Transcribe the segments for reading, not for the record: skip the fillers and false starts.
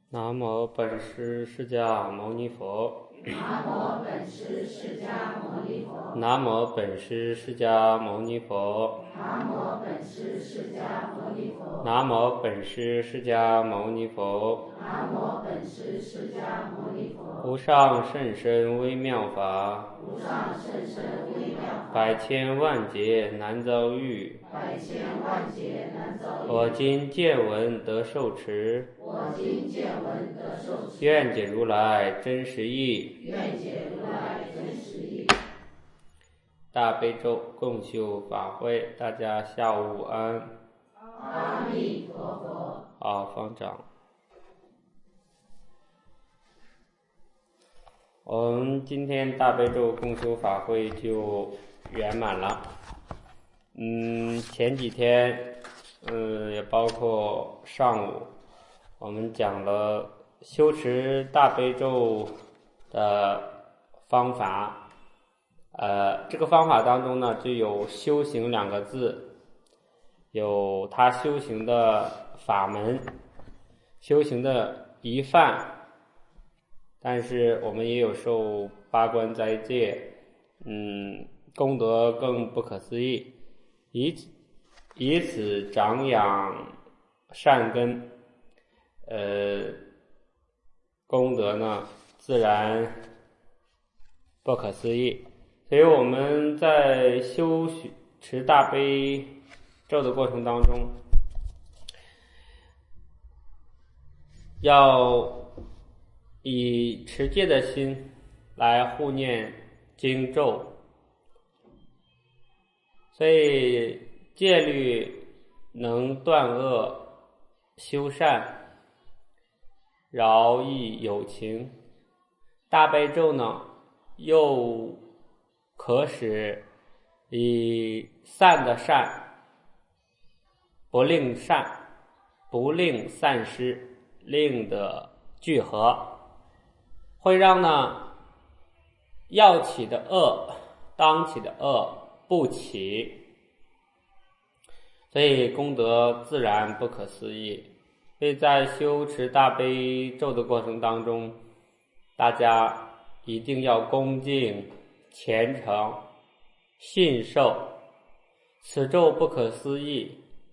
南无本师释迦牟尼佛。 南无本师释迦牟尼佛。 南无本师释迦牟尼佛。 南无本师释迦牟尼佛。 南无本师释迦牟尼佛。 南无本师释迦牟尼佛。 无上甚深微妙法， 无上甚深微妙法， 百千万劫难遭遇。 百千万劫难遭遇。 我今见闻得受持， 我今见闻得受持， 愿解如来真实义。 愿解如来真实义。 大悲咒共修法会，大家下午安。 阿弥陀佛。 好，方丈。我们今天大悲咒共修法会就圆满了。前几天，也包括上午，我们讲了修持大悲咒的方法。这个方法当中呢，就有修行两个字，有他修行的法门，修行的仪范，但是我们也有受八关斋戒，功德更不可思议，以此长养善根，功德呢自然不可思议。所以我们在修持大悲咒的过程当中，要以持戒的心来护念经咒，所以戒律能断恶修善，饶益有情。大悲咒呢又可使以善的善不令散失，令的聚合，会让呢要起的恶当起的恶不起，所以功德自然不可思议。所以在修持大悲咒的过程当中，大家一定要恭敬虔诚信受，此咒不可思议。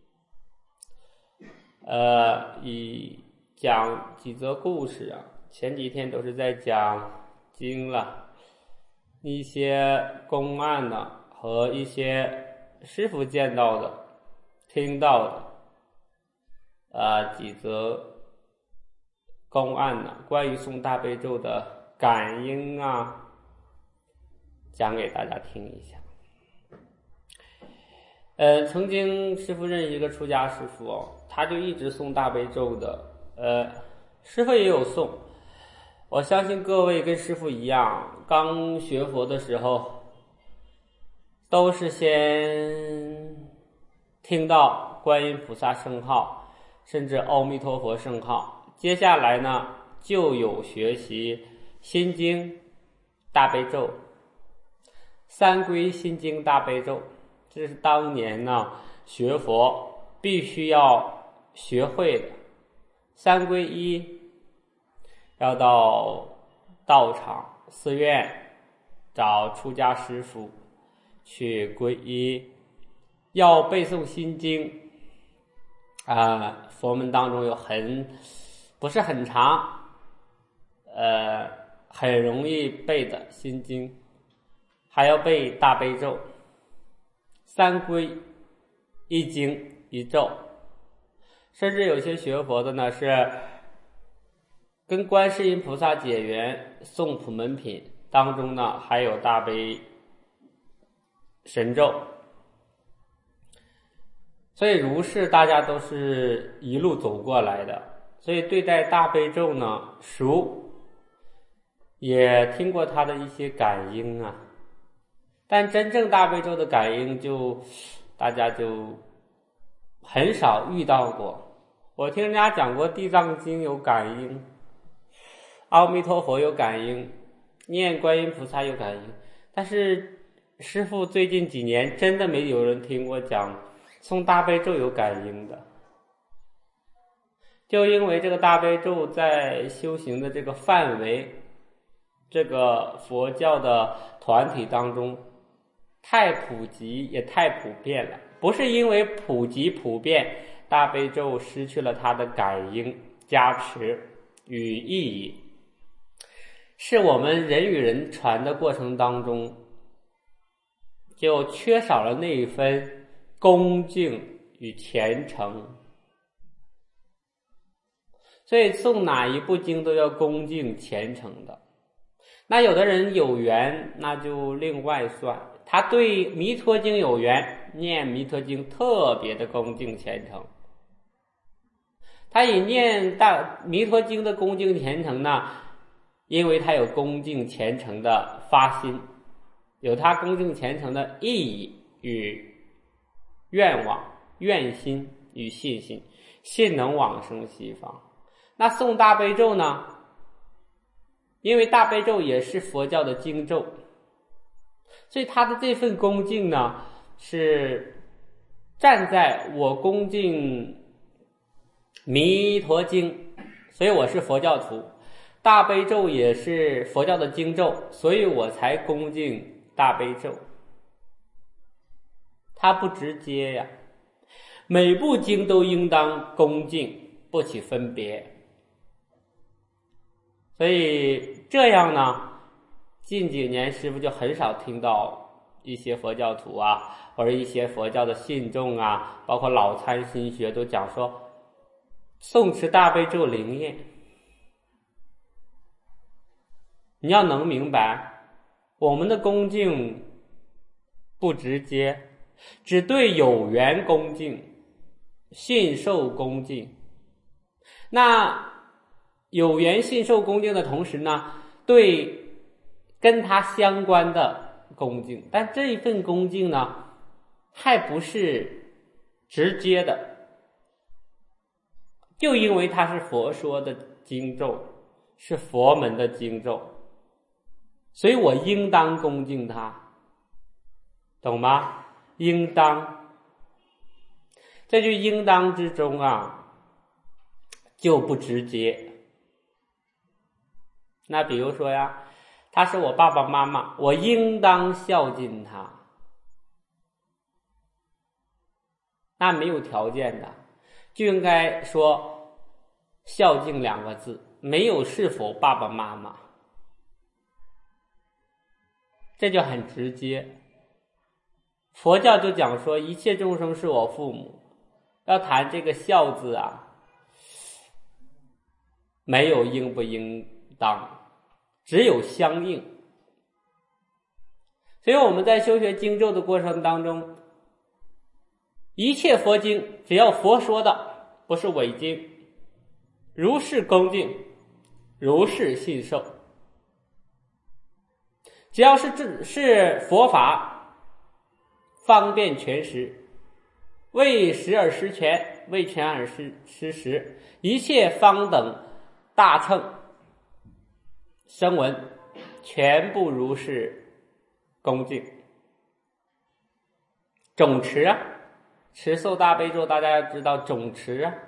以讲几则故事啊，前几天都是在讲经了，一些公案呢和一些师父见到的听到的几则公案呢，关于诵大悲咒的感应啊，讲给大家听一下。曾经师父认识一个出家师父他就一直诵大悲咒的，师父也有诵。我相信各位跟师父一样，刚学佛的时候都是先听到观音菩萨圣号，甚至阿弥陀佛圣号，接下来呢就有学习心经大悲咒，三归心经大悲咒，这是当年呢学佛必须要学会的。三归一，要到道场寺院找出家师父去皈依，要背诵心经佛门当中有不是很长，很容易背的心经，还要背大悲咒，三归一经一咒。甚至有些学佛的呢是跟观世音菩萨结缘，诵普门品当中呢还有大悲神咒。所以如是大家都是一路走过来的，所以对待大悲咒呢熟，也听过他的一些感应啊，但真正大悲咒的感应大家就很少遇到过。我听人家讲过地藏经有感应，阿弥陀佛有感应，念观音菩萨有感应，但是师父最近几年真的没有人听过讲诵大悲咒有感应的。 就因为这个大悲咒在修行的这个范围，这个佛教的团体当中太普及也太普遍了，不是因为普及普遍，大悲咒失去了它的感应、加持与意义，是我们人与人传的过程当中，就缺少了那一份恭敬与虔诚。所以诵哪一部经都要恭敬虔诚的。那有的人有缘，那就另外算，他对弥陀经有缘，念弥陀经特别的恭敬虔诚。他以念弥陀经的恭敬虔诚呢，因为他有恭敬虔诚的发心，有他恭敬虔诚的意义与愿望、愿心与信心，信能往生西方。那诵大悲咒呢，因为大悲咒也是佛教的经咒，所以他的这份恭敬呢，是站在我恭敬弥陀经，所以我是佛教徒，大悲咒也是佛教的经咒，所以我才恭敬大悲咒。它不直接呀，每部经都应当恭敬，不起分别。所以这样呢，近几年师父就很少听到一些佛教徒啊，或者一些佛教的信众啊，包括老参新学都讲说诵持大悲咒灵验。你要能明白，我们的恭敬不直接，只对有缘恭敬，信受恭敬。那有缘信受恭敬的同时呢，对跟他相关的恭敬，但这一份恭敬呢，还不是直接的，就因为它是佛说的经咒，是佛门的经咒，所以我应当恭敬他，懂吗？应当，这句应当之中啊，就不直接。那比如说呀，他是我爸爸妈妈，我应当孝敬他，那没有条件的，就应该说孝敬2个字，没有是否爸爸妈妈，这就很直接。佛教就讲说一切众生是我父母，要谈这个孝字啊，没有应不应当，只有相应。所以我们在修学经咒的过程当中，一切佛经只要佛说的，不是伪经，如是恭敬，如是信受。只要是佛法，方便全实，为实而失全，为全而失实，一切方等大乘声闻全部如是恭敬。总持啊，持诵大悲咒，大家要知道总持啊，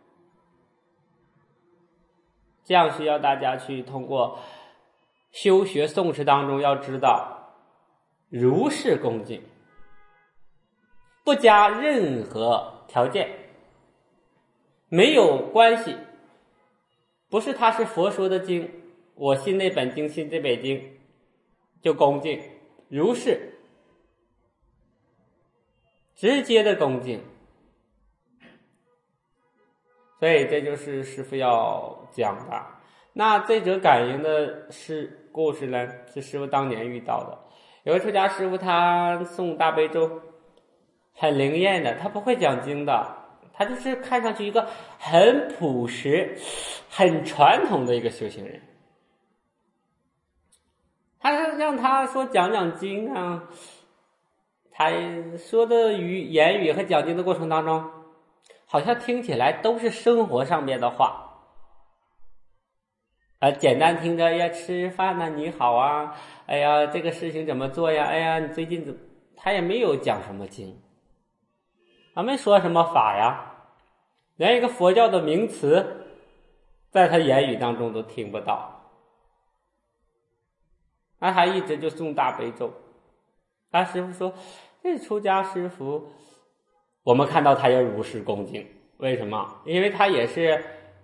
这样需要大家去通过修学诵持当中要知道如是恭敬，不加任何条件，没有关系，不是它是佛说的经，我信那本经，信这本经就恭敬，如是直接的恭敬。所以这就是师父要讲的。那这则感应的故事呢，是师父当年遇到的。有个出家师父，他诵大悲咒很灵验的，他不会讲经的，他就是看上去一个很朴实很传统的一个修行人。他让他说讲经啊，他说的言语和讲经的过程当中，好像听起来都是生活上面的话，简单听着，哎呀，吃饭呢，你好啊，哎呀，这个事情怎么做呀？哎呀，你最近他也没有讲什么经，没说什么法呀， 连一个佛教的名词在他言语当中都听不到。那他一直就诵大悲咒。他师父说，这出家师父我们看到他要如实恭敬，为什么？因为他也是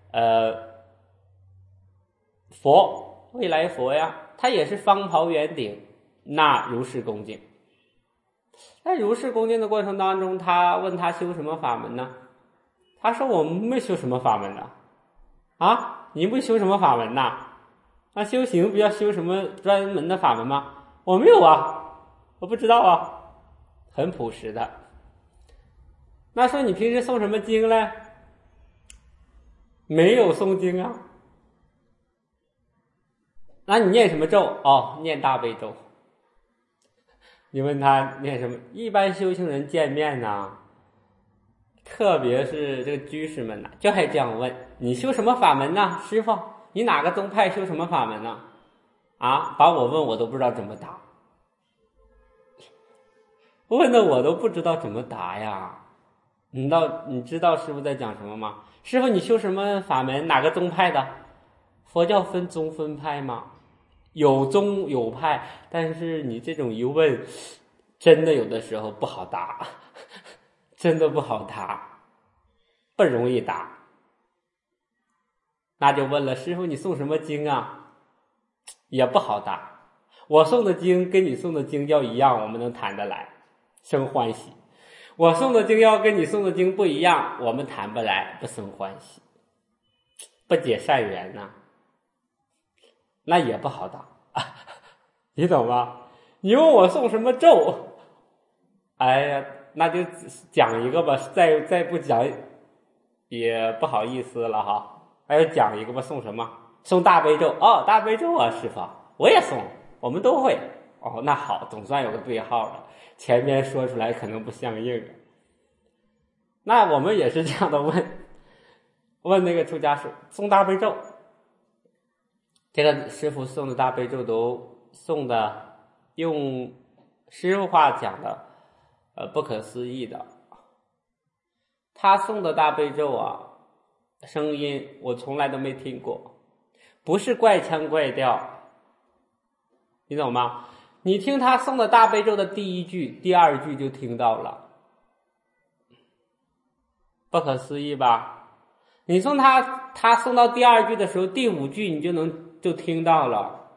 佛，未来佛呀，他也是方袍圆顶，那如实恭敬。在如是恭敬的过程当中，他问他修什么法门呢？他说我们没修什么法门呢。啊，你不修什么法门呐？那修行不要修什么专门的法门吗？我没有啊，我不知道啊，很朴实的。那说你平时诵什么经嘞？没有诵经啊。那你念什么咒？哦，念大悲咒。你问他念什么？一般修行人见面呢，特别是这个居士们呢，就还这样问：你修什么法门呢？师父，你哪个宗派修什么法门呢？啊，把我问我都不知道怎么答，问的我都不知道怎么答呀。你知道师父在讲什么吗？师父，你修什么法门？哪个宗派的？佛教分宗分派吗？有宗有派，但是你这种一问，真的有的时候不好答，真的不好答，不容易答。那就问了，师父你诵什么经啊？也不好答。我诵的经跟你诵的经要一样，我们能谈得来，生欢喜。我诵的经要跟你诵的经不一样，我们谈不来，不生欢喜，不结善缘呐。那也不好答，你懂吗？你问我诵什么咒，哎呀，那就讲一个吧，再不讲也不好意思了哈。还要讲一个吧，诵什么？诵大悲咒。哦，大悲咒啊，师父，我也诵，我们都会。哦，那好，总算有个对号了。前面说出来可能不相应。那我们也是这样的问那个出家师诵大悲咒。这个师父诵的大悲咒都诵的，用师父话讲的，不可思议的。他诵的大悲咒啊，声音我从来都没听过，不是怪腔怪调，你懂吗？你听他诵的大悲咒的第一句、第二句就听到了，不可思议吧？你送他诵到第二句的时候，第五句你就听到了。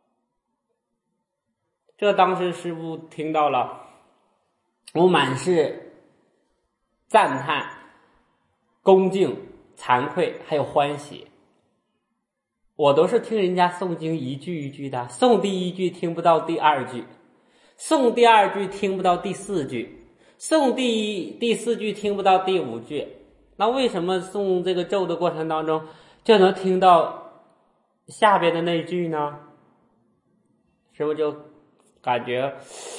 这当时师父听到了，我满是赞叹、恭敬、惭愧，还有欢喜。我都是听人家诵经一句一句的，诵第一句听不到第二句，诵第二句听不到第四句，诵第四句听不到第五句。那为什么诵这个咒的过程当中就能听到下边的那句呢？师父就感觉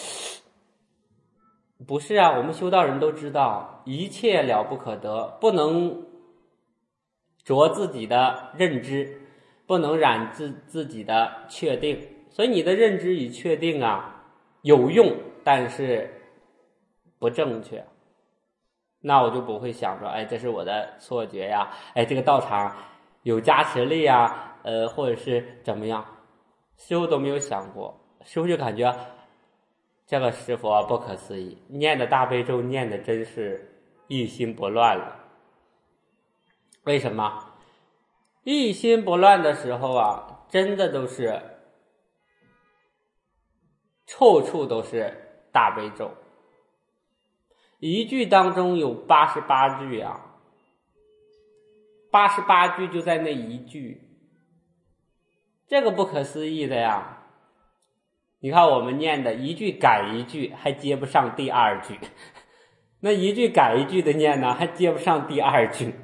不是啊，我们修道人都知道，一切了不可得，不能着自己的认知，不能染自己的确定。所以你的认知与确定啊有用，但是不正确。那我就不会想着，哎，这是我的错觉呀，哎，这个道场有加持力啊，或者是怎么样，修都没有想过。师父就感觉这个师父不可思议，念的大悲咒念的真是一心不乱了。为什么？一心不乱的时候啊，真的都是处处都是大悲咒。一句当中有88句啊，88句就在那一句，这个不可思议的呀。你看我们念的一句改一句，还接不上第二句，那一句改一句的念呢，还接不上第二句。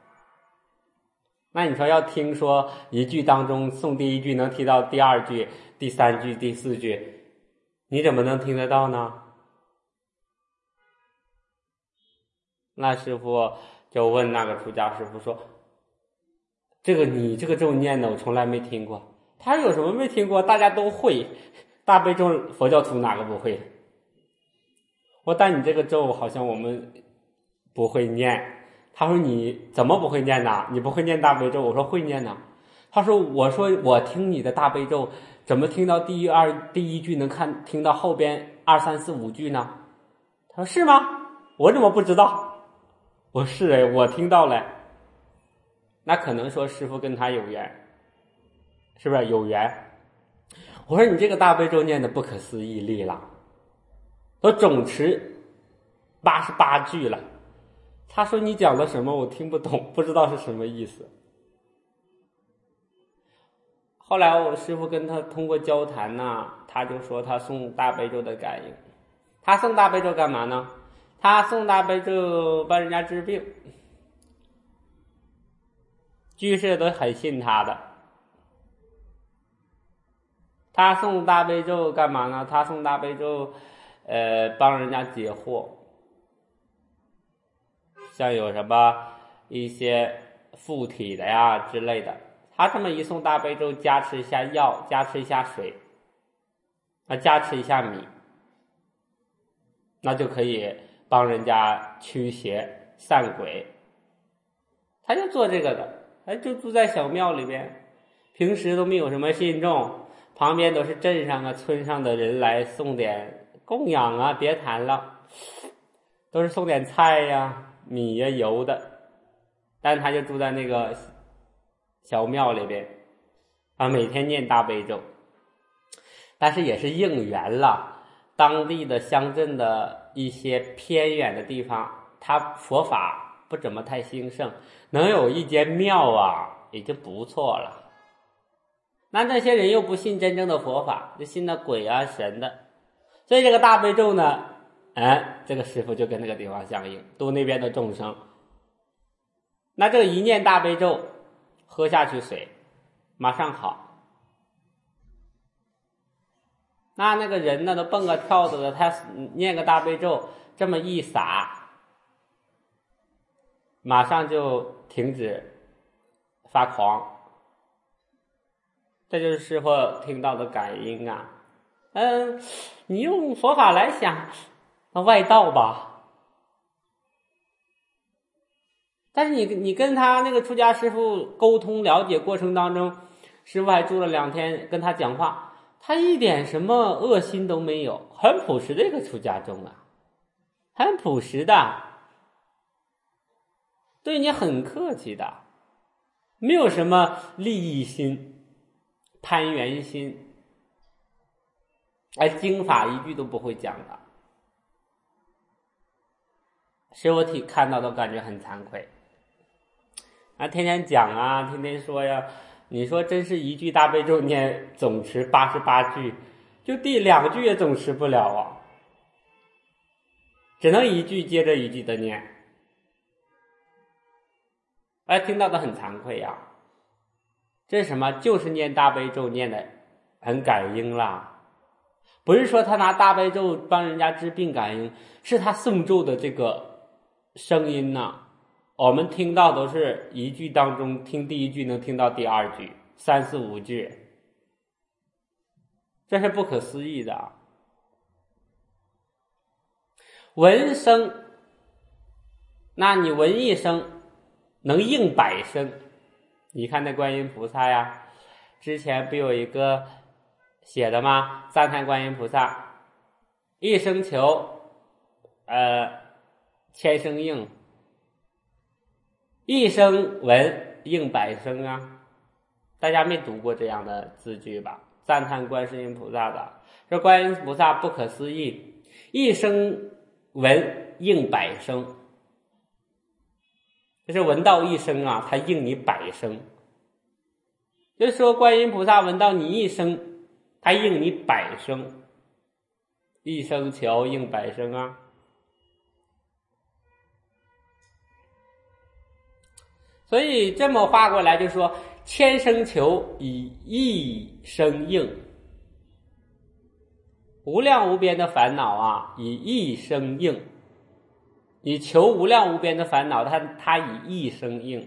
那你说要听说一句当中诵第一句能听到第二句、第三句、第四句，你怎么能听得到呢？那师父就问那个出家师父说，你这个咒念的我从来没听过。他有什么没听过？大家都会，大悲咒佛教徒哪个不会？但你这个咒好像我们不会念， 他说你怎么不会念呢？你不会念大悲咒？我说会念呢。他说我听你的大悲咒，怎么听到第一句能听到后边2、3、4、5句呢？他说是吗？我怎么不知道？我是哎，我听到了。那可能说师父跟他有缘，是不是有缘？我说你这个大悲咒念的不可思议力了，都总持88句了。他说你讲的什么我听不懂，不知道是什么意思。后来我师父跟他通过交谈呢，他就说他诵大悲咒的感应。他诵大悲咒干嘛呢？他诵大悲咒帮人家治病，居士都很信他的。他诵大悲咒干嘛呢？他诵大悲咒帮人家解惑，像有什么一些附体的呀之类的，他这么一诵大悲咒，加持一下药，加持一下水，加持一下米，那就可以帮人家驱邪散鬼。他就做这个的，就住在小庙里边，平时都没有什么信众，旁边都是镇上村上的人来送点供养啊，别谈了，都是送点菜呀、米呀、油的。但他就住在那个小庙里边每天念大悲咒。但是也是应缘了，当地的乡镇的一些偏远的地方，他佛法不怎么太兴盛，能有一间庙也就不错了。那些人又不信真正的佛法，就信那鬼啊神的，所以这个大悲咒呢，这个师父就跟那个地方相应，度那边的众生。那这个一念大悲咒，喝下去水马上好。那个人呢都蹦个跳的，他念个大悲咒这么一撒，马上就停止发狂。这就是师父听到的感应啊。你用佛法来想，外道吧。但是你跟他那个出家师父沟通了解过程当中，师父还住了2天跟他讲话，他一点什么恶心都没有，很朴实的一个出家众啊，很朴实的，对你很客气的，没有什么利益心、攀缘心，经法一句都不会讲的。师父看到都感觉很惭愧。天天讲啊，天天说呀，你说真是一句大悲咒念总持88句，就第2句也总持不了啊，只能一句接着一句的念。听到的很惭愧呀。这是什么？就是念大悲咒念的很感应啦，不是说他拿大悲咒帮人家治病感应，是他诵咒的这个声音呐。我们听到都是一句当中听第1句能听到第2句、3、4、5句，这是不可思议的。闻声，那你闻一声能应100声。你看那观音菩萨呀，之前不有一个写的吗？赞叹观音菩萨，一声求1000声应，一声闻应100声啊。大家没读过这样的字句吧？赞叹观世音菩萨的，说观音菩萨不可思议，一声闻应100声，就是闻到一声啊，他应你100声。就是说观音菩萨闻到你一声，他应你100声，一声求应100声啊。所以这么画过来就说1000声求以1声应，无量无边的烦恼以1声应，你求无量无边的烦恼，他以1声应。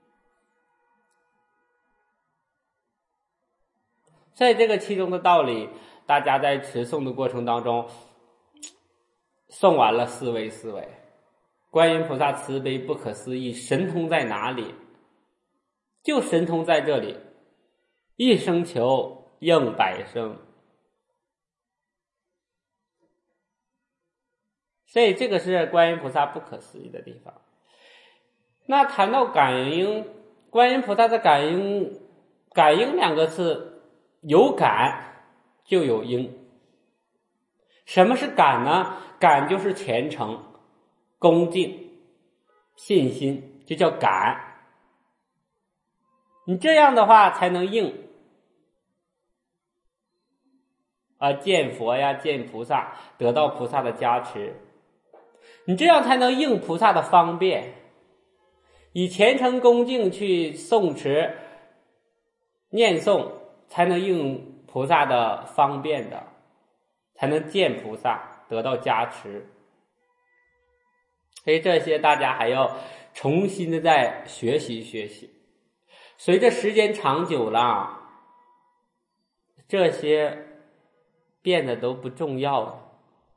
所以这个其中的道理，大家在持诵的过程当中，诵完了思维， 观音菩萨慈悲不可思议，神通在哪里？就神通在这里，一声求应百声。所以这个是观音菩萨不可思议的地方。那谈到感应，观音菩萨的感应两个字，有感就有应。什么是感呢？感就是虔诚、恭敬、信心，就叫感。你这样的话才能应见佛呀，见菩萨，得到菩萨的加持。你这样才能应菩萨的方便，以虔诚恭敬去诵持念诵，才能应菩萨的方便的，才能见菩萨，得到加持。所以这些大家还要重新的再学习学习。随着时间长久了，这些变得都不重要了。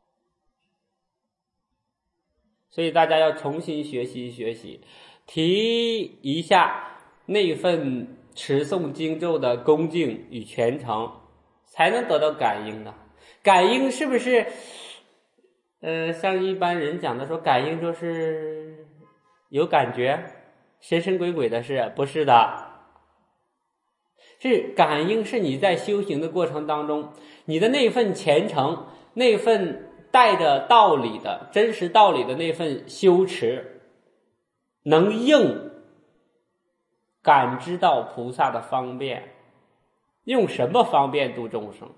所以大家要重新学习学习，提一下那份持诵经咒的恭敬与虔诚，才能得到感应的。感应是不是像一般人讲的说感应就是有感觉神神鬼鬼的事？不是的，是感应是你在修行的过程当中，你的那份虔诚，那份带着道理的真实道理的那份修持，能应感知到菩萨的方便。用什么方便度众生？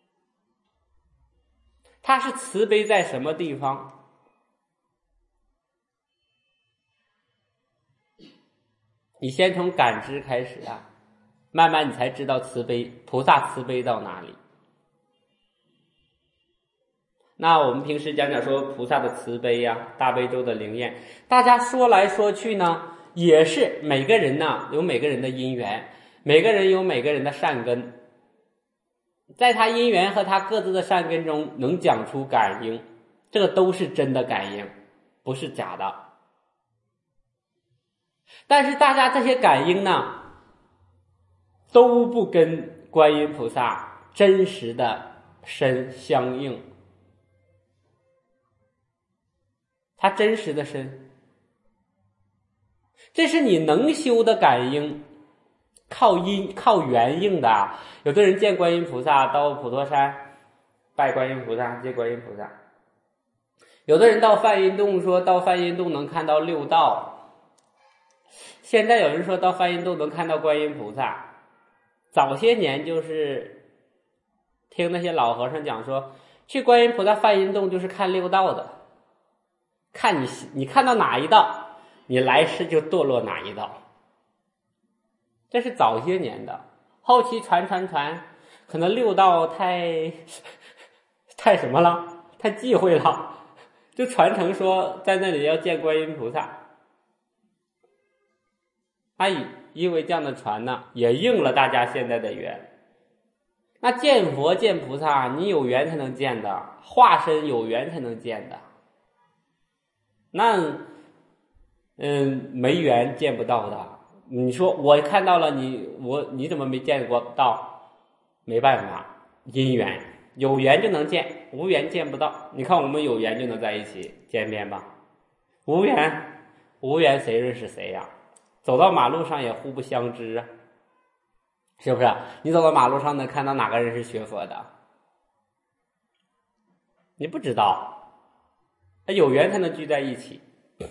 他是慈悲在什么地方？你先从感知开始啊，慢慢你才知道慈悲，菩萨慈悲到哪里。那我们平时讲说菩萨的慈悲呀，大悲咒的灵验，大家说来说去呢，也是每个人呢有每个人的因缘，每个人有每个人的善根，在他因缘和他各自的善根中能讲出感应，这个都是真的感应，不是假的。但是大家这些感应呢，都不跟观音菩萨真实的身相应。他真实的身，这是你能修的感应，靠缘应的。有的人见观音菩萨到普陀山拜观音菩萨，见观音菩萨。有的人到梵音洞说到梵音洞能看到六道。现在有人说到梵音洞能看到观音菩萨。早些年就是听那些老和尚讲说，去观音菩萨梵音洞就是看六道的。看你看到哪一道，你来世就堕落哪一道。这是早些年的，后期传，可能六道太什么了，太忌讳了，就传承说在那里要见观音菩萨。因为这样的传呢，也应了大家现在的缘。那见佛见菩萨，你有缘才能见的，化身有缘才能见的。那没缘见不到的。你说我看到了你怎么没见过到？没办法，因缘，有缘就能见，无缘见不到。你看我们有缘就能在一起见面吧，无缘谁认识谁呀？走到马路上也互不相知啊，是不是？你走到马路上能看到哪个人是学佛的？你不知道。有缘才能聚在一起。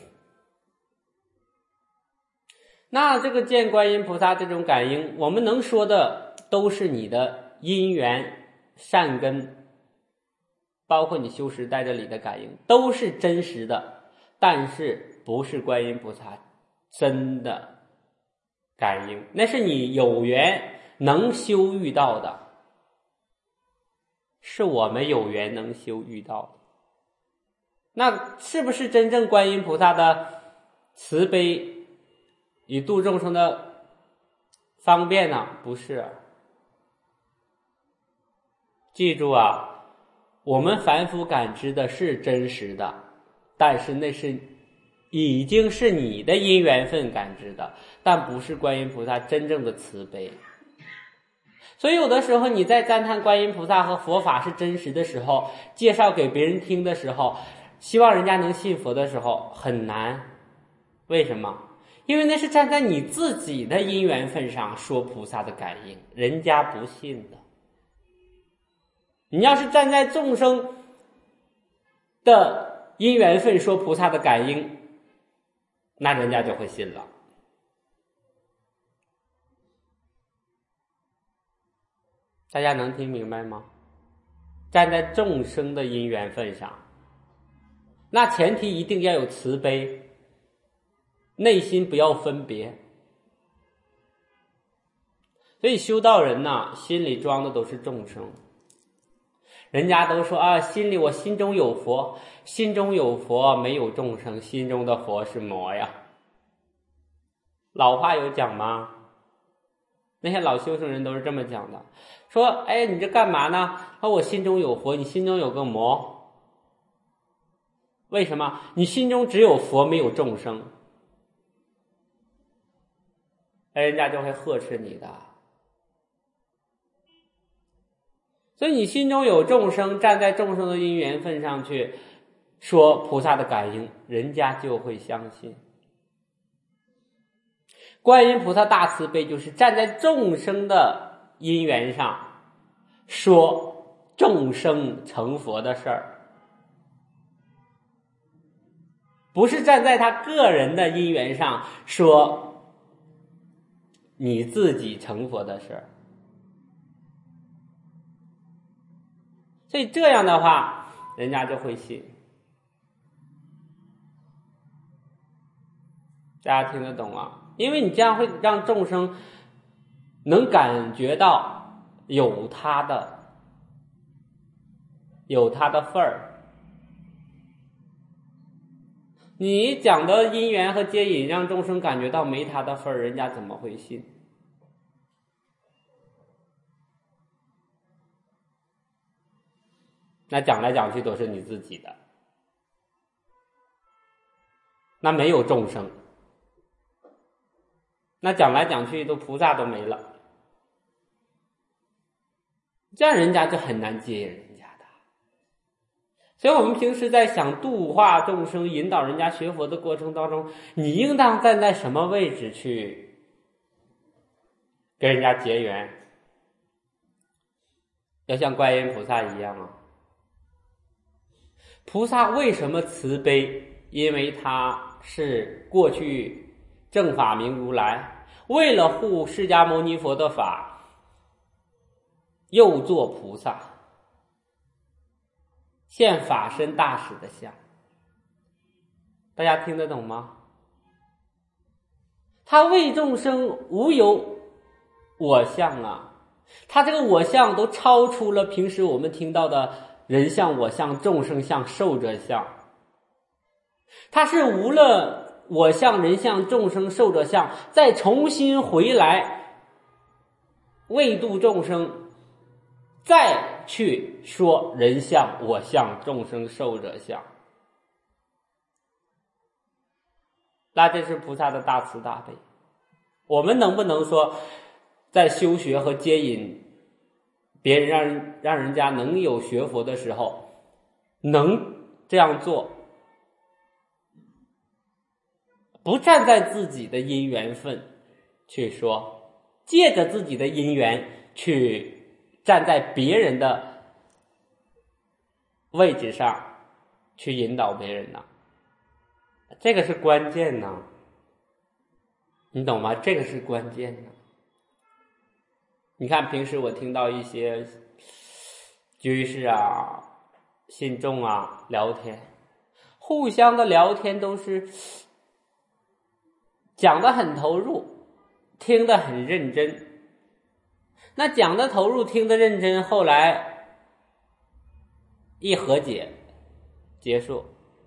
那这个见观音菩萨这种感应，我们能说的都是你的因缘善根，包括你修持在这里的感应，都是真实的，但是不是观音菩萨真的感应，那是你有缘能修遇到的，是我们有缘能修遇到的。那是不是真正观音菩萨的慈悲与度众生的方便呢？不是。记住啊，我们凡夫感知的是真实的，但是那是已经是你的因缘分感知的，但不是观音菩萨真正的慈悲。所以有的时候你在赞叹观音菩萨和佛法是真实的时候，介绍给别人听的时候，希望人家能信佛的时候很难。为什么？因为那是站在你自己的因缘份上说菩萨的感应，人家不信的。你要是站在众生的因缘份说菩萨的感应，那人家就会信了。大家能听明白吗？站在众生的因缘份上，那前提一定要有慈悲，内心不要分别。所以修道人呢，心里装的都是众生。人家都说啊，我心中有佛，心中有佛没有众生，心中的佛是魔呀。老话有讲吗？那些老修行人都是这么讲的，说哎，你这干嘛呢？说我心中有佛，你心中有个魔。为什么？你心中只有佛没有众生。人家就会呵斥你的。所以你心中有众生，站在众生的因缘份上去说菩萨的感应，人家就会相信。观音菩萨大慈悲就是站在众生的因缘上说众生成佛的事儿，不是站在他个人的因缘上说你自己成佛的事儿。所以这样的话，人家就会信。大家听得懂啊？因为你这样会让众生能感觉到有他的份儿。你讲的因缘和接引让众生感觉到没他的份儿，人家怎么会信？那讲来讲去都是你自己的，那没有众生，那讲来讲去都菩萨都没了，这样人家就很难接引人家的。所以我们平时在想度化众生引导人家学佛的过程当中，你应当站在什么位置去跟人家结缘？要像观音菩萨一样啊。菩萨为什么慈悲？因为他是过去正法明如来，为了护释迦牟尼佛的法，又做菩萨，现法身大使的相。大家听得懂吗？他为众生无有我相啊，他这个我相都超出了平时我们听到的人相、我相、众生相、寿者相。他是无了我相、人相、众生、寿者相，再重新回来为度众生，再去说人相、我相、众生、寿者相。那这是菩萨的大慈大悲。我们能不能说在修学和接引别人让人家能有学佛的时候能这样做，不站在自己的因缘分去说，借着自己的因缘去站在别人的位置上去引导别人呢？这个是关键呢，你懂吗？这个是关键呢。你看平时我听到一些居士啊、信众啊聊天，互相的聊天都是讲得很投入，听得很认真。那讲得投入，听得认真，后来一和解结束，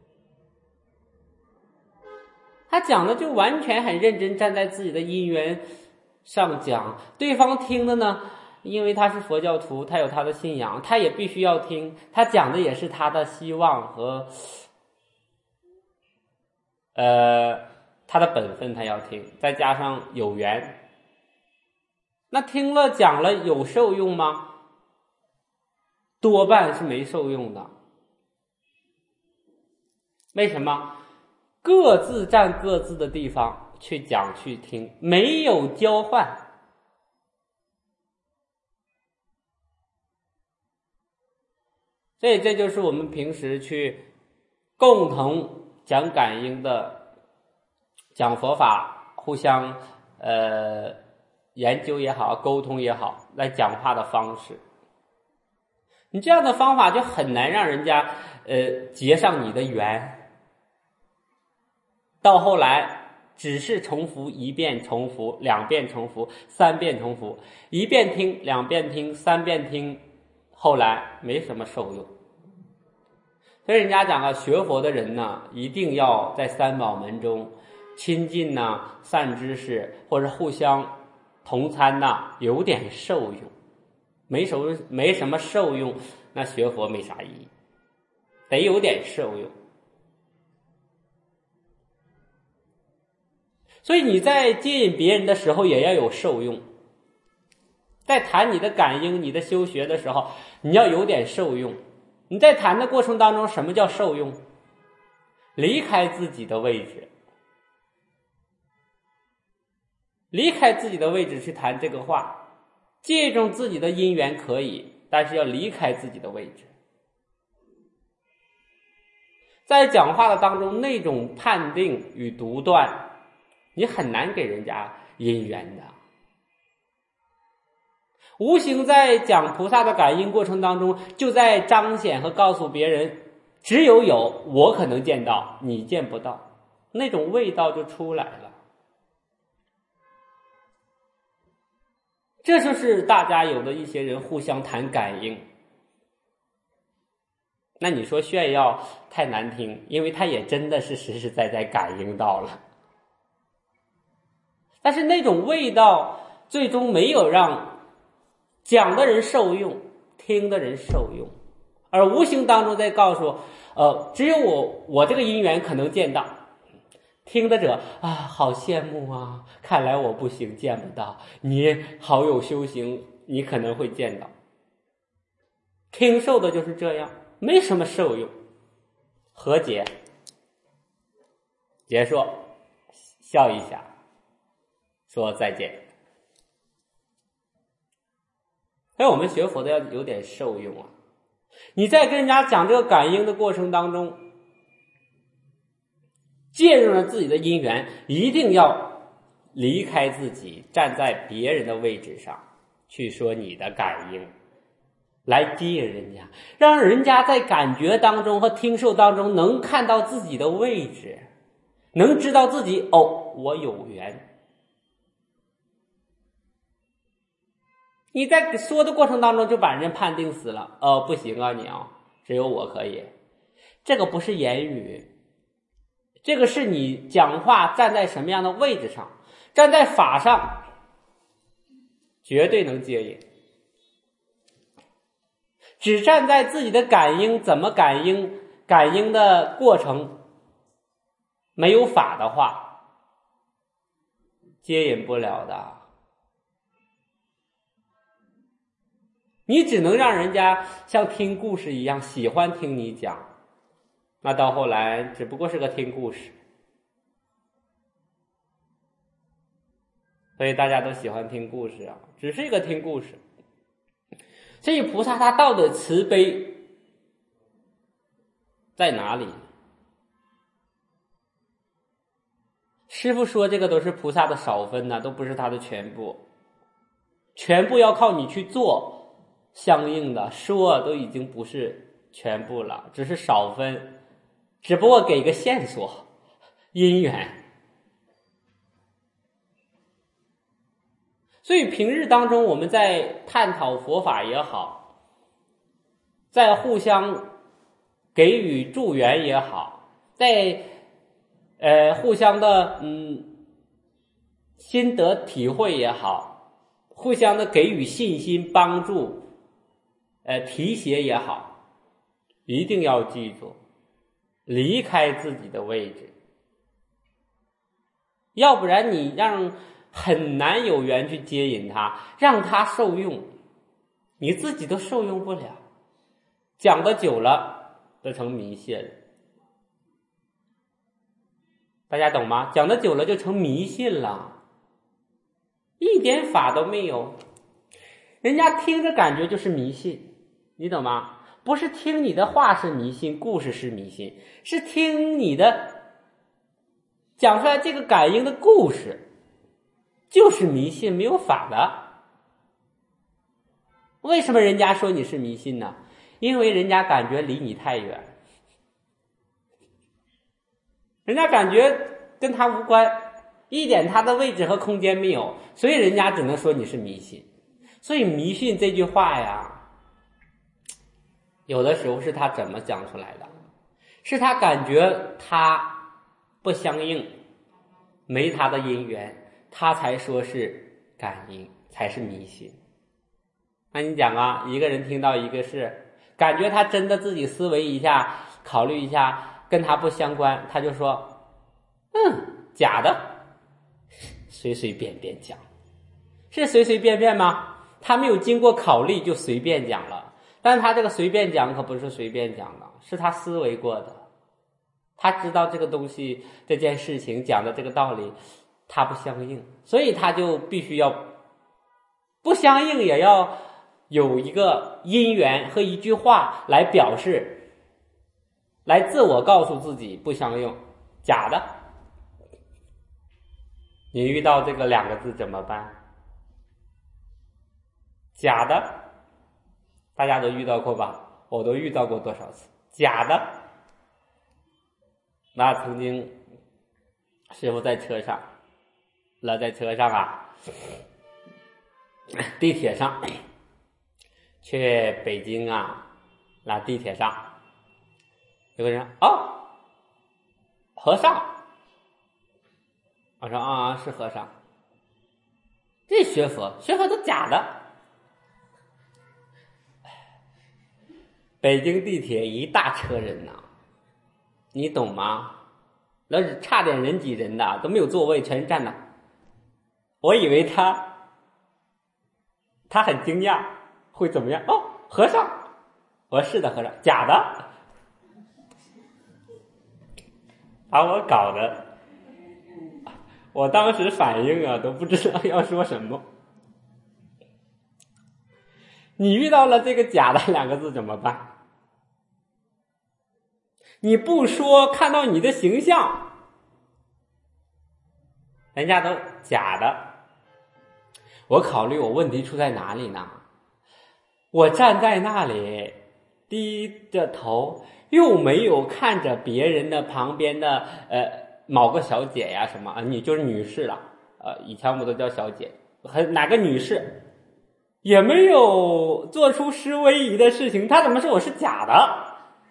他讲的就完全很认真，站在自己的因缘上讲，对方听的呢，因为他是佛教徒，他有他的信仰，他也必须要听，他讲的也是他的希望和他的本分他要听，再加上有缘，那听了讲了有受用吗？多半是没受用的。为什么？各自占各自的地方去讲去听，没有交换。所以这就是我们平时去共同讲感应的，讲佛法，互相研究也好，沟通也好，来讲话的方式。你这样的方法就很难让人家结上你的缘。到后来只是重复一遍重复，两遍重复，三遍重复，一遍听，两遍听，三遍听，后来没什么受用。所以人家讲学佛的人呢，一定要在三宝门中亲近呢，散知识，或者互相同参呢，有点受用。没什么受用，那学佛没啥意义，得有点受用。所以你在接引别人的时候也要有受用，在谈你的感应，你的修学的时候，你要有点受用。你在谈的过程当中，什么叫受用？离开自己的位置，离开自己的位置去谈这个话，借重自己的因缘可以，但是要离开自己的位置。在讲话的当中，那种判定与独断，你很难给人家因缘的。无形在讲菩萨的感应过程当中，就在彰显和告诉别人，只有我可能见到，你见不到，那种味道就出来了。这就是大家有的一些人互相谈感应，那你说炫耀太难听，因为他也真的是实实在在感应到了，但是那种味道最终没有让讲的人受用，听的人受用，而无形当中在告诉只有我这个因缘可能见到，听的者啊，好羡慕啊，看来我不行，见不到，你好有修行，你可能会见到。听受的就是这样，没什么受用。和解结束，笑一下，说再见。所以我们学佛的要有点受用啊。你在跟人家讲这个感应的过程当中，借用了自己的因缘，一定要离开自己，站在别人的位置上去说你的感应，来接引人家，让人家在感觉当中和听受当中能看到自己的位置，能知道自己我有缘。你在说的过程当中就把人家判定死了，不行啊，你只有我可以。这个不是言语，这个是你讲话站在什么样的位置上，站在法上绝对能接引。只站在自己的感应，怎么感应的过程没有法的话，接引不了的。你只能让人家像听故事一样喜欢听你讲，那到后来只不过是个听故事。所以大家都喜欢听故事啊，只是一个听故事。所以菩萨他道的慈悲在哪里？师父说这个都是菩萨的少分呢，都不是他的全部，全部要靠你去做。相应的说都已经不是全部了，只是少分，只不过给个线索，因缘。所以平日当中我们在探讨佛法也好，在互相给予助缘也好，在互相的心得体会也好，互相的给予信心帮助提携也好，一定要记住离开自己的位置， 要不然你很难有缘去接引他，让他受用，你自己都受用不了。讲的久了都成迷信了，大家懂吗？讲的久了就成迷信了，一点法都没有，人家听着感觉就是迷信，你懂吗？不是听你的话是迷信，故事是迷信，是听你的讲出来这个感应的故事就是迷信，没有法的。为什么人家说你是迷信呢？因为人家感觉离你太远，人家感觉跟他无关，一点他的位置和空间没有，所以人家只能说你是迷信。所以迷信这句话呀，有的时候是他怎么讲出来的，是他感觉他不相应，没他的因缘，他才说是感应，才是迷信。那你讲啊，一个人听到一个事，感觉他真的自己思维一下，考虑一下，跟他不相关，他就说假的，随随便便讲。是随随便便吗？他没有经过考虑就随便讲了，但是他这个随便讲可不是随便讲的，是他思维过的，他知道这个东西，这件事情讲的这个道理他不相应，所以他就必须要不相应，也要有一个因缘和一句话来表示，来自我告诉自己不相应，假的。你遇到这个两个字怎么办？假的，大家都遇到过吧？我都遇到过多少次？假的。那曾经师父在车上啊，地铁上去北京啊，那地铁上有个人和尚，我说是和尚，这学佛都假的。北京地铁一大车人呐，你懂吗？那是差点人挤人的，都没有座位，全是站的。我以为他很惊讶，会怎么样？和尚，我说是的，和尚，假的，把我搞的，我当时反应啊，都不知道要说什么。你遇到了这个假的两个字怎么办？你不说，看到你的形象，人家都假的。我考虑我问题出在哪里呢？我站在那里低着头，又没有看着别人的旁边的某个小姐呀什么，你就是女士了，以前我们都叫小姐，哪个女士也没有做出施威仪的事情，她怎么说我是假的？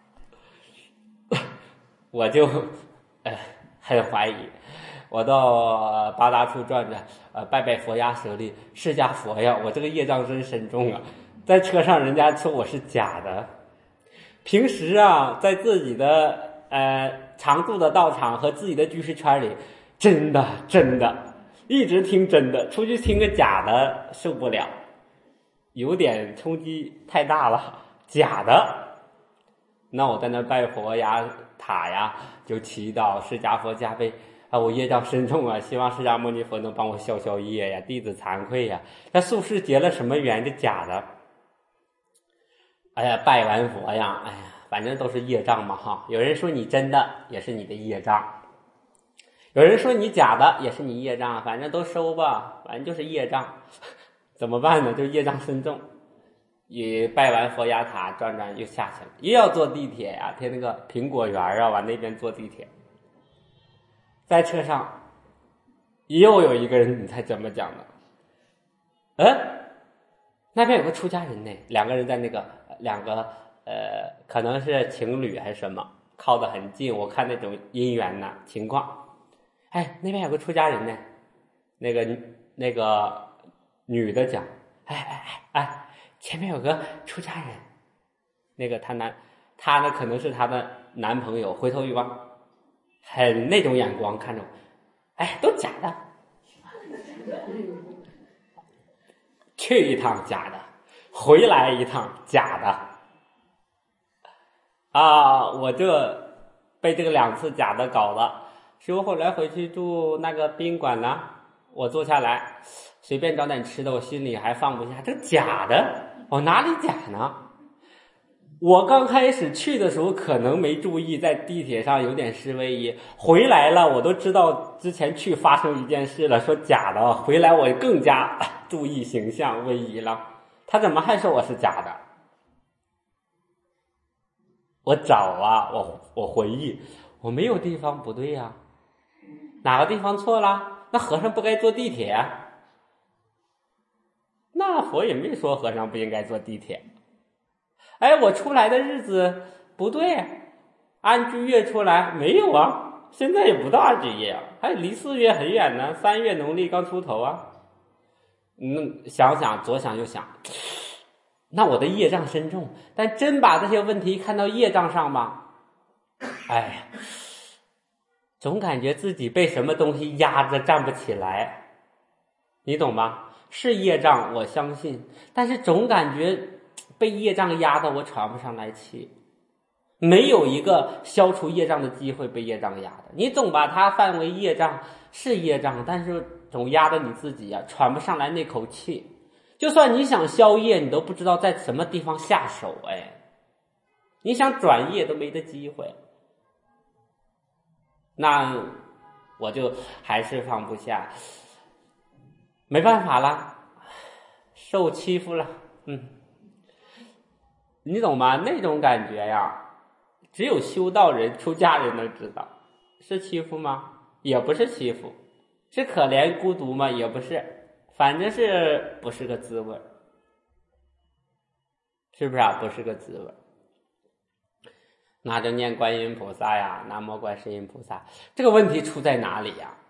我就很怀疑。我到八大处转转，拜拜佛呀舍利，释迦佛呀，我这个业障真深重啊！在车上人家说我是假的，平时啊，在自己的常住的道场和自己的居士圈里，真的一直听真的，出去听个假的受不了，有点冲击太大了，假的。那我在那拜佛呀塔呀，就祈祷释迦佛加倍我业障深重啊，希望释迦牟尼佛能帮我消业呀，弟子惭愧呀。那宿世结了什么缘？这假的。拜完佛呀，反正都是业障嘛哈。有人说你真的，也是你的业障；有人说你假的，也是你业障。反正都收吧，反正就是业障。怎么办呢？就业障深重。也拜完佛牙塔转转又下去了，又要坐地铁呀，贴那个苹果园啊，往那边坐地铁。在车上又有一个人，你猜怎么讲的？那边有个出家人呢，两个人在那个可能是情侣还是什么，靠得很近，我看那种姻缘呢情况。那边有个出家人呢，那个女的讲，前面有个出家人，那个他呢可能是他的男朋友，回头一望，很那种眼光看着我， 哎，都假的。去一趟假的，回来一趟假的。我这被这个2次假的搞了。师傅后来回去住那个宾馆呢，我坐下来随便找点吃的，我心里还放不下，这假的，我哪里假呢？我刚开始去的时候可能没注意，在地铁上有点失位移，回来了我都知道之前去发生一件事了，说假的，回来我更加注意形象位移了。他怎么还说我是假的？我找我回忆，我没有地方不对呀，哪个地方错了？那和尚不该坐地铁啊？那佛也没说和尚不应该坐地铁。哎，我出来的日子不对，安居月出来没有啊？现在也不到安居月啊，还离4月很远呢，3月农历刚出头啊。想想左想右想，那我的业障深重，但真把这些问题看到业障上吧，哎，总感觉自己被什么东西压着站不起来，你懂吗？是业障，我相信，但是总感觉被业障压得我喘不上来气，没有一个消除业障的机会，被业障压的，你总把它范为业障，是业障，但是总压得你自己喘不上来那口气。就算你想消业，你都不知道在什么地方下手，你想转业都没得机会。那我就还是放不下，没办法了，受欺负了，你懂吗？那种感觉呀，只有修道人、出家人能知道。是欺负吗？也不是欺负。是可怜孤独吗？也不是。反正是不是个滋味，是不是不是个滋味。那就念观音菩萨呀，南无观世音菩萨。这个问题出在哪里呀？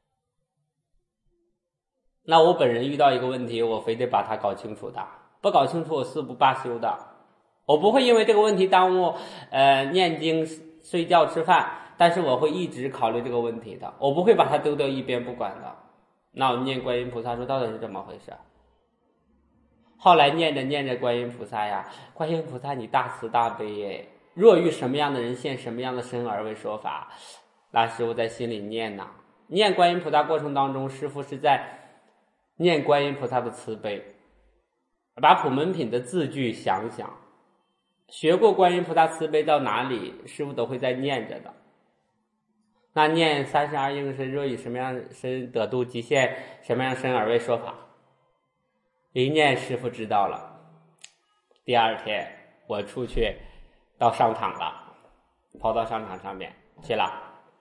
那我本人遇到一个问题，我非得把它搞清楚的，不搞清楚我誓不罢休的。我不会因为这个问题耽误念经、睡觉、吃饭，但是我会一直考虑这个问题的，我不会把它丢到一边不管的。那我念观音菩萨说到底是怎么回事？后来念着念着观音菩萨呀，观音菩萨你大慈大悲若遇什么样的人现什么样的身而为说法。那师父在心里念呐，念观音菩萨过程当中，师父是在念观音菩萨的慈悲，把普门品的字句想想，学过观音菩萨慈悲到哪里，师父都会在念着的。那念32应身，若以什么样身得度极限什么样身而为说法，一念师父知道了。第二天我出去到商场了，跑到商场上面去了。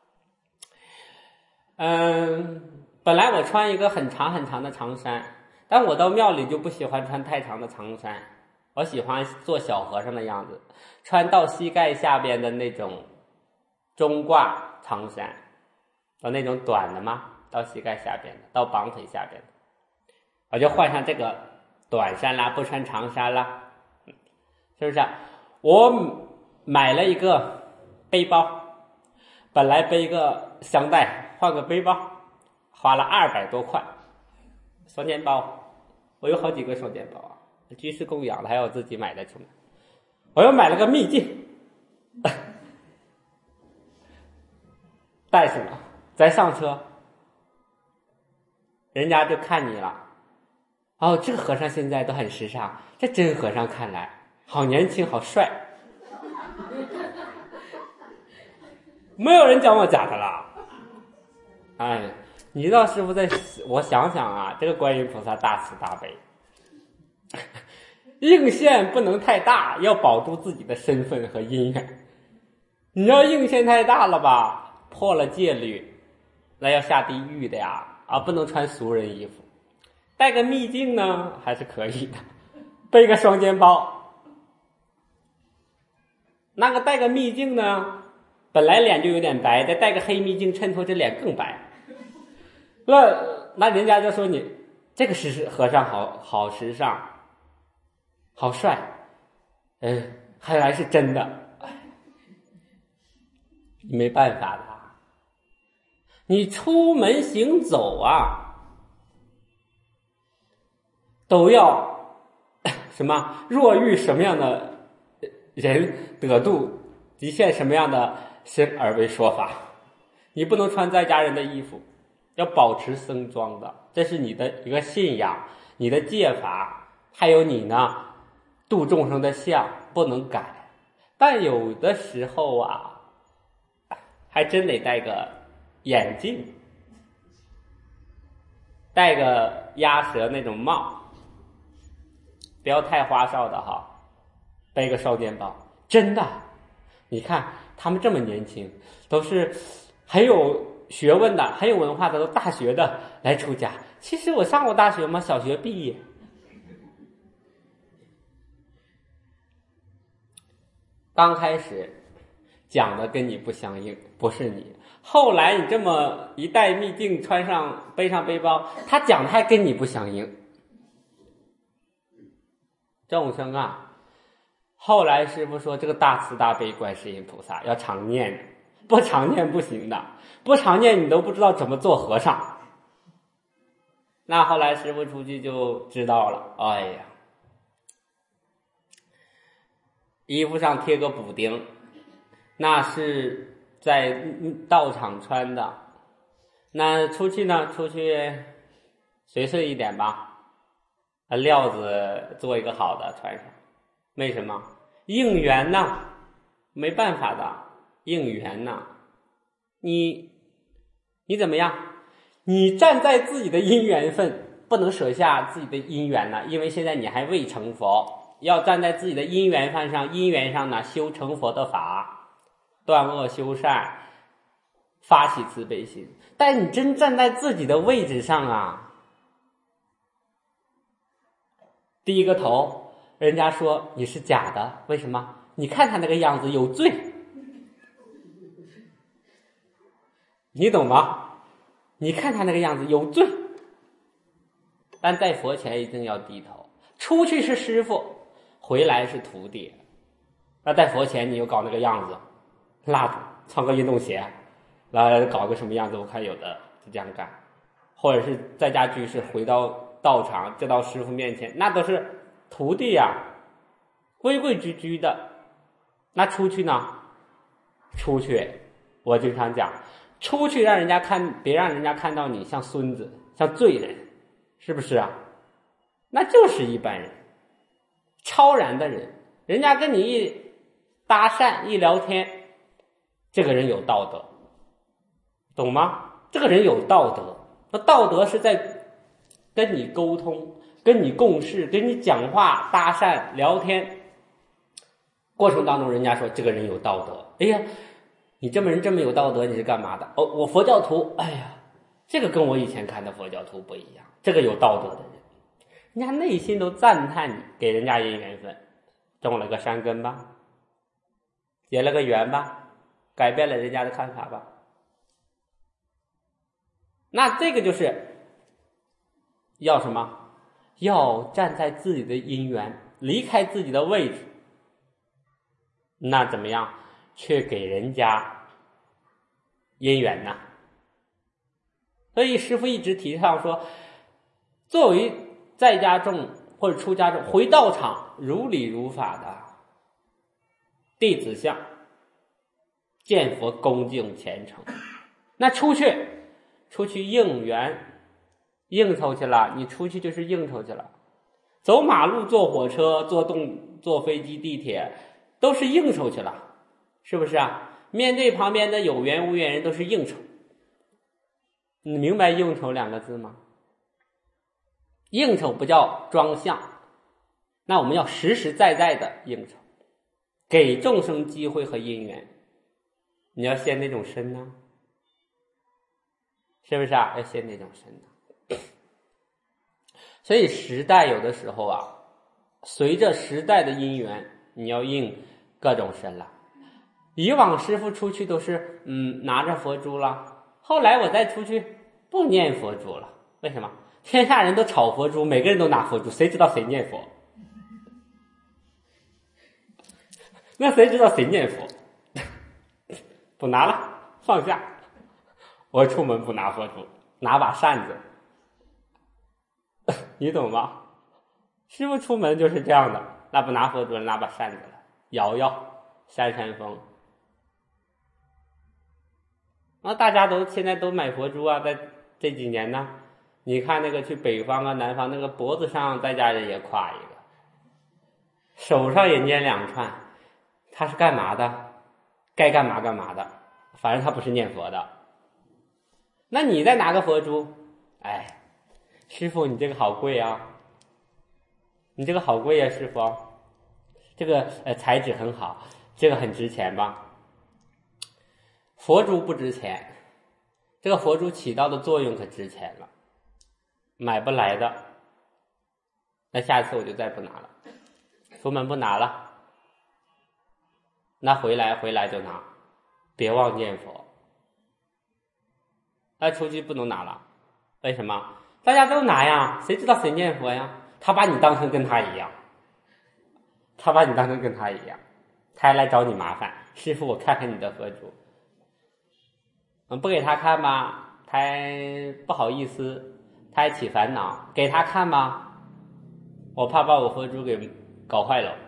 本来我穿一个很长很长的长衫，但我到庙里就不喜欢穿太长的长衫，我喜欢做小和尚的样子，穿到膝盖下边的那种中褂长衫，到那种短的嘛，到膝盖下边的，到绑腿下边的，我就换上这个短衫啦，不穿长衫啦，是不是？我买了一个背包，本来背一个香袋，换个背包，花了200多块。双肩包，我有好几个双肩包啊，居士供养的，还有我自己买的出来。我又买了个秘镜，带什么？再上车，人家就看你了。哦，这个和尚现在都很时尚，这真和尚看来好年轻，好帅。没有人讲我假的了。哎，你知道师父在，我想想啊，这个观音菩萨大慈大悲，应现不能太大，要保住自己的身份和因缘。你要应现太大了吧，破了戒律，那要下地狱的呀！不能穿俗人衣服。带个秘镜呢，还是可以的。背个双肩包，那个带个秘镜呢，本来脸就有点白，再带个黑秘镜衬托这脸更白。那人家就说你这个和尚好时尚，好帅，还来是真的。没办法的， 你出门行走啊，都要什么？若遇什么样的人得度，即现什么样的身而为说法。你不能穿在家人的衣服，要保持僧装的，这是你的一个信仰，你的戒法，还有你呢度众生的相不能改。但有的时候啊，还真得戴个眼镜，戴个鸭舌那种帽，不要太花哨的哈，背个烧煎包。真的，你看他们这么年轻，都是很有学问的，很有文化的，都大学的来出家。其实我上过大学吗？小学毕业。刚开始讲的跟你不相应，不是你。后来你这么一戴秘镜，背上背包，他讲的还跟你不相应。众生啊，后来师父说这个大慈大悲观世音菩萨要常念，不常念不行的，不常念你都不知道怎么做和尚。那后来师父出去就知道了，哎呀，衣服上贴个补丁，那是在道场穿的。那出去呢？出去随顺一点吧，料子做一个好的穿上。为什么？应缘呐，没办法的，应缘呐。你怎么样？你站在自己的因缘分，不能舍下自己的因缘呢，因为现在你还未成佛，要站在自己的因缘上呢，修成佛的法，断恶修善，发起慈悲心。但你真站在自己的位置上啊，低一个头，人家说你是假的，为什么？你看他那个样子有罪，你懂吗？你看他那个样子有罪，但在佛前一定要低头。出去是师父，回来是徒弟。那在佛前你又搞那个样子，拉着穿个运动鞋，来搞个什么样子？我看有的就这样干，或者是在家居士回到道场，就到师父面前，那都是徒弟呀，规规矩矩的。那出去呢？出去，我经常讲，出去让人家看，别让人家看到你像孙子，像罪人，是不是啊？那就是一般人，超然的人，人家跟你一搭讪一聊天，这个人有道德，懂吗？这个人有道德，那道德是在跟你沟通，跟你共事，跟你讲话搭讪聊天过程当中，人家说这个人有道德。哎呀，你这么有道德，你是干嘛的？哦，我佛教徒。哎呀，这个跟我以前看的佛教徒不一样，这个有道德的人，人家内心都赞叹你，给人家因缘分，种了个善根吧，结了个缘吧，改变了人家的看法吧。那这个就是要什么？要站在自己的因缘，离开自己的位置，那怎么样去给人家因缘呢？所以师父一直提倡说，作为在家众或者出家众，回道场如理如法的弟子相，见佛恭敬虔诚。那出去应缘，应酬去了，你出去就是应酬去了。走马路、坐火车、坐飞机、地铁，都是应酬去了，是不是啊？面对旁边的有缘无缘人都是应酬。你明白应酬两个字吗？应酬不叫装相，那我们要实实在在的应酬，给众生机会和因缘。你要现那种身呢，是不是啊？要现那种身呢。所以时代有的时候啊，随着时代的因缘，你要应各种身了。以往师父出去都是拿着佛珠了，后来我再出去不念佛珠了。为什么？天下人都炒佛珠，每个人都拿佛珠，谁知道谁念佛？那谁知道谁念佛？不拿了，放下。 我出门不拿佛珠，拿把扇子。你懂吗？师父出门就是这样的，那不拿佛珠，拿把扇子了，摇摇扇扇风。那大家现在都买佛珠啊，在这几年呢，你看那个去北方啊南方，那个脖子上在家人也挎一个，手上也捏2串，他是干嘛的？该干嘛干嘛的，反正他不是念佛的。那你再拿个佛珠，哎，师父你这个好贵啊，你这个好贵啊，师父，这个材质很好，这个很值钱吧？佛珠不值钱，这个佛珠起到的作用可值钱了，买不来的。那下次我就再不拿了，出门不拿了，那回来就拿，别忘念佛。那出去不能拿了，为什么？大家都拿呀，谁知道谁念佛呀？他把你当成跟他一样，他还来找你麻烦。师父，我看看你的佛珠。不给他看吧，他还不好意思，他还起烦恼。给他看吧，我怕把我佛珠给搞坏了。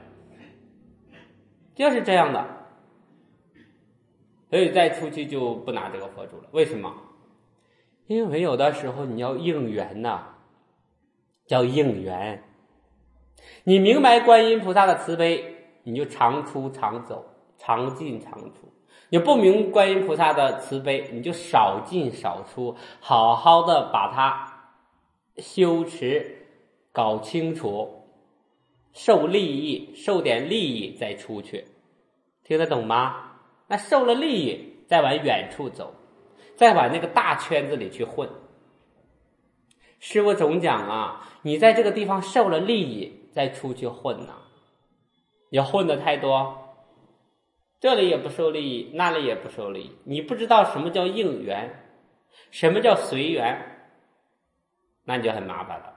就是这样的。所以再出去就不拿这个佛珠了。为什么？因为有的时候你要应缘呐，叫应缘。你明白观音菩萨的慈悲，你就常出常走，常进常出。你不明观音菩萨的慈悲，你就少进少出，好好的把它修持搞清楚，受点利益再出去，听得懂吗？那受了利益再往远处走，再往那个大圈子里去混。师父总讲啊，你在这个地方受了利益再出去混啊，你要混的太多，这里也不受利益，那里也不受利益，你不知道什么叫应缘，什么叫随缘，那你就很麻烦了，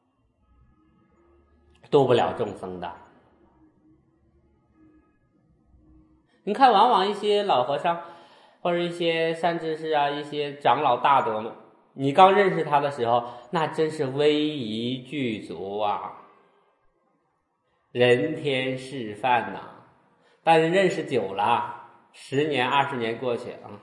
度不了众生的。你看往往一些老和尚或者一些善知识啊，一些长老大德们，你刚认识他的时候，那真是威仪具足啊，人天示范呐。但是认识久了，10年20年过去啊，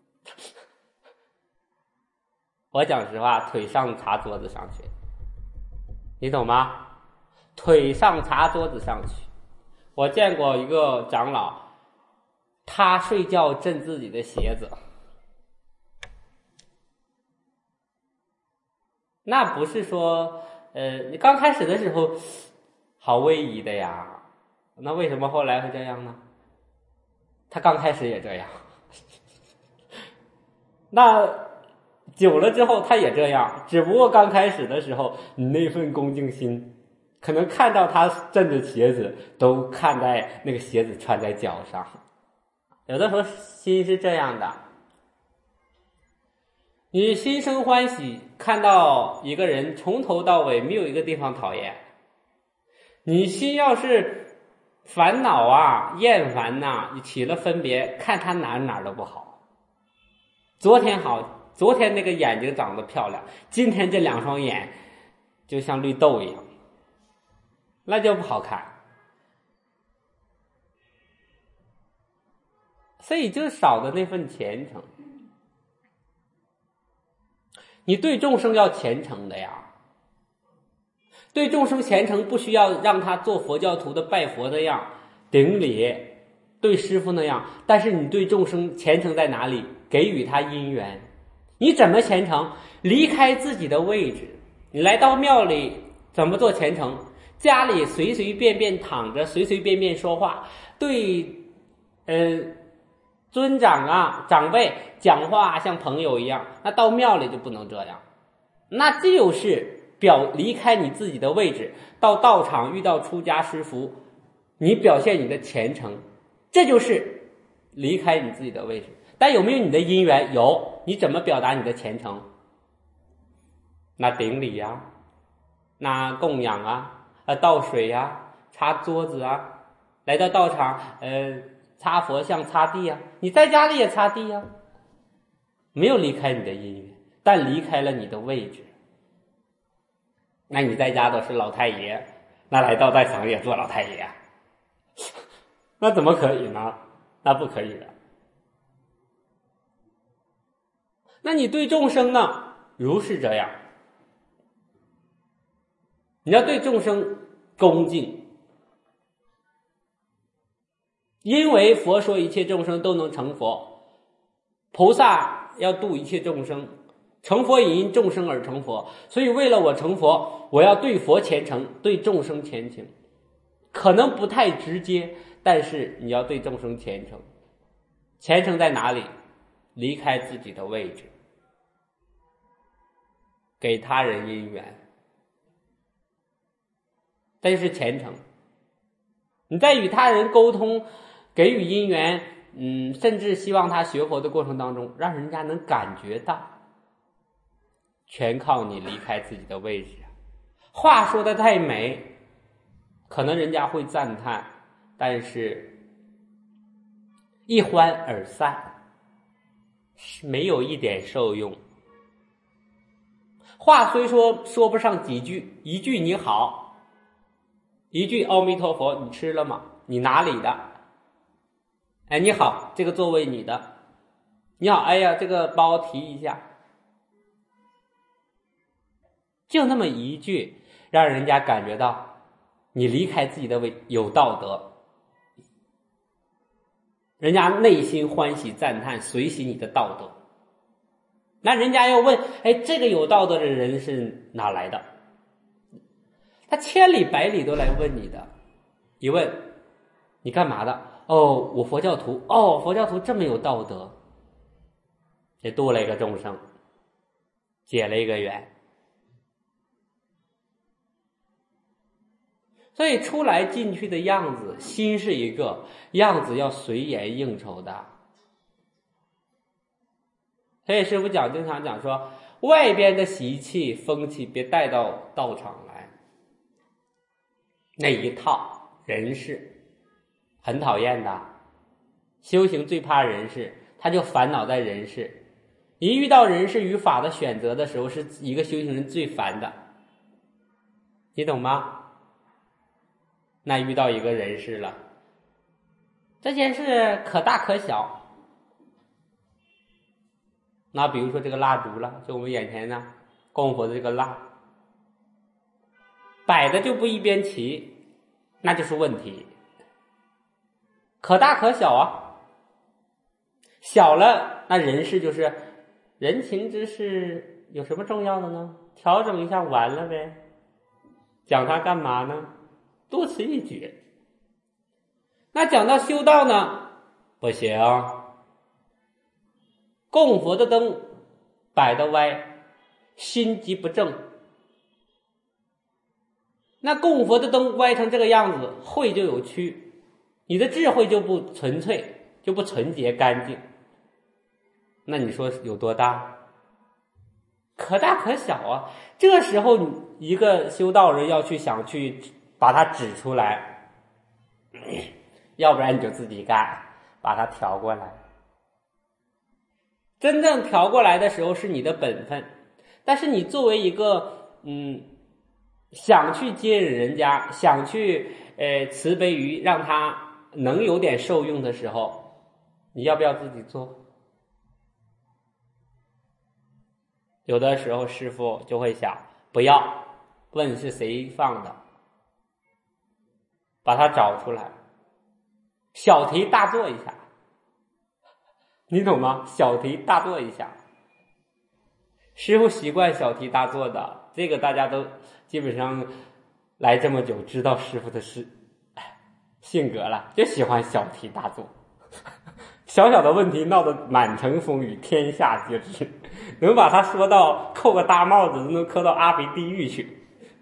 我讲实话，腿上茶桌子上去，你懂吗？腿上茶桌子上去。我见过一个长老，他睡觉震自己的鞋子，那不是说你刚开始的时候好威仪的呀，那为什么后来会这样呢？他刚开始也这样，那久了之后他也这样，只不过刚开始的时候你那份恭敬心，可能看到他震的鞋子都看在那个鞋子穿在脚上。有的时候心是这样的，你心生欢喜，看到一个人从头到尾没有一个地方讨厌，你心要是烦恼啊厌烦呐，你起了分别，看他哪都不好。昨天好，昨天那个眼睛长得漂亮，今天这2双眼就像绿豆一样，那就不好看。所以就少的那份虔诚。你对众生要虔诚的呀，对众生虔诚，不需要让他做佛教徒的拜佛那样顶礼，对师父那样，但是你对众生虔诚在哪里？给予他因缘。你怎么虔诚？离开自己的位置，你来到庙里怎么做虔诚？家里随随便便躺着，随随便便说话，对尊长啊长辈讲话像朋友一样，那到庙里就不能这样，那就是离开你自己的位置，到道场遇到出家师父，你表现你的虔诚，这就是离开你自己的位置。但有没有你的因缘？有。你怎么表达你的虔诚？那顶礼啊，那供养啊，倒水啊，擦桌子啊，来到道场擦佛像擦地啊，你在家里也擦地啊， 没有离开你的因缘，但离开了你的位置。那你在家都是老太爷，那来到大堂也做老太爷，那怎么可以呢？那不可以的。那你对众生呢，如是这样，你要对众生恭敬，因为佛说一切众生都能成佛，菩萨要度一切众生，成佛也因众生而成佛，所以为了我成佛，我要对佛虔诚，对众生虔诚，可能不太直接，但是你要对众生虔诚。虔诚在哪里？离开自己的位置，给他人因缘，这就是虔诚。你在与他人沟通，给予因缘，甚至希望他学佛的过程当中，让人家能感觉到，全靠你离开自己的位置。话说的太美，可能人家会赞叹，但是一欢而散，没有一点受用。话虽说不上几句，一句你好，一句阿弥陀佛，你吃了吗？你哪里的？哎，你好，这个座位你的。你好，哎呀，这个包提一下。就那么一句，让人家感觉到你离开自己的位，有道德，人家内心欢喜赞叹，随喜你的道德。那人家要问，哎，这个有道德的人是哪来的？他千里百里都来问你的。一问，你干嘛的？哦，我佛教徒。哦，佛教徒这么有道德，也度了一个众生，结了一个缘。所以出来进去的样子，心是一个样子，要随缘应酬的。所以师父经常讲说，外边的习气风气别带到道场来，那一套人事很讨厌的。修行最怕人事，他就烦恼在人事。一遇到人事与法的选择的时候，是一个修行人最烦的，你懂吗？那遇到一个人事了，这件事可大可小。那比如说这个蜡烛了，就我们眼前呢供佛的这个蜡，摆的就不一边齐，那就是问题。可大可小啊，小了那人事就是人情之事，有什么重要的呢？调整一下完了呗，讲它干嘛呢？多此一举。那讲到修道呢，不行，供佛的灯摆得歪，心即不正。那供佛的灯歪成这个样子，慧就有曲，你的智慧就不纯粹，就不纯洁干净。那你说有多大？可大可小啊。这时候一个修道人要去想去把它指出来，要不然你就自己干，把它调过来。真正调过来的时候是你的本分，但是你作为一个想去接引人家，想去慈悲于让他能有点受用的时候，你要不要自己做？有的时候师父就会想，不要，问是谁放的，把它找出来，小题大做一下，你懂吗？小题大做一下。师父习惯小题大做的，这个大家都基本上来这么久，知道师父的性格了，就喜欢小题大做。小小的问题闹得满城风雨，天下皆知，能把他说到扣个大帽子都能扣到阿鼻地狱去。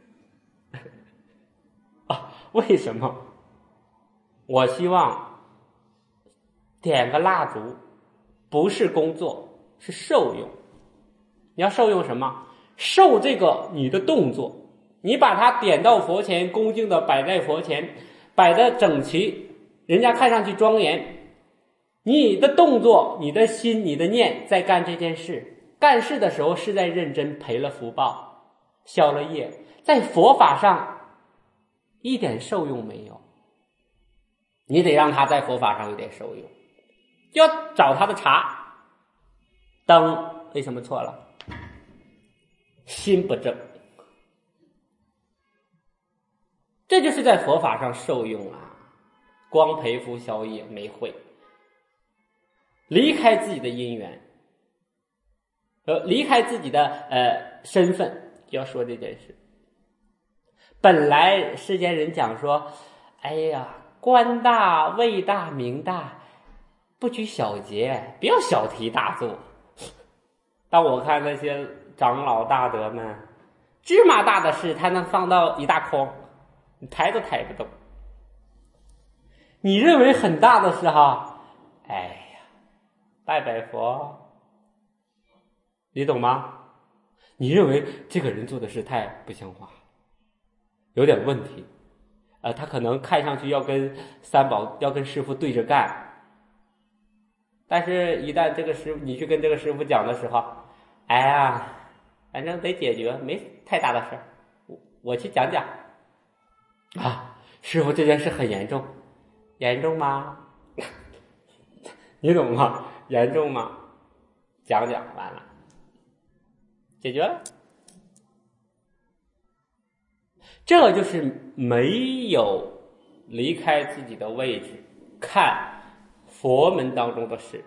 为什么？我希望点个蜡烛不是工作，是受用。你要受用什么？受这个你的动作，你把它点到佛前，恭敬的摆在佛前，摆得整齐，人家看上去庄严， 你的动作、你的心、你的念在干这件事，干事的时候是在认真，赔了福报，消了业，在佛法上一点受用没有。你得让他在佛法上有点受用，就要找他的茬。灯为什么错了？心不正，这就是在佛法上受用啊，光赔福消业没会，离开自己的因缘，离开自己的身份，要说这件事。本来世间人讲说，哎呀，官大位大名大，不拘小节，不要小题大做。当我看那些长老大德们，芝麻大的事他能放到一大筐，你抬都抬不动。你认为很大的事哈，哎呀，拜拜佛，你懂吗？你认为这个人做的事太不像话，有点问题，他可能看上去要跟三宝要跟师父对着干，但是一旦这个师父你去跟这个师父讲的时候，哎呀，反正得解决，没太大的事，我去讲讲啊，师父这件事很严重，严重吗？你懂吗？严重吗？讲讲完了，解决了。这就是没有离开自己的位置，看佛门当中的事。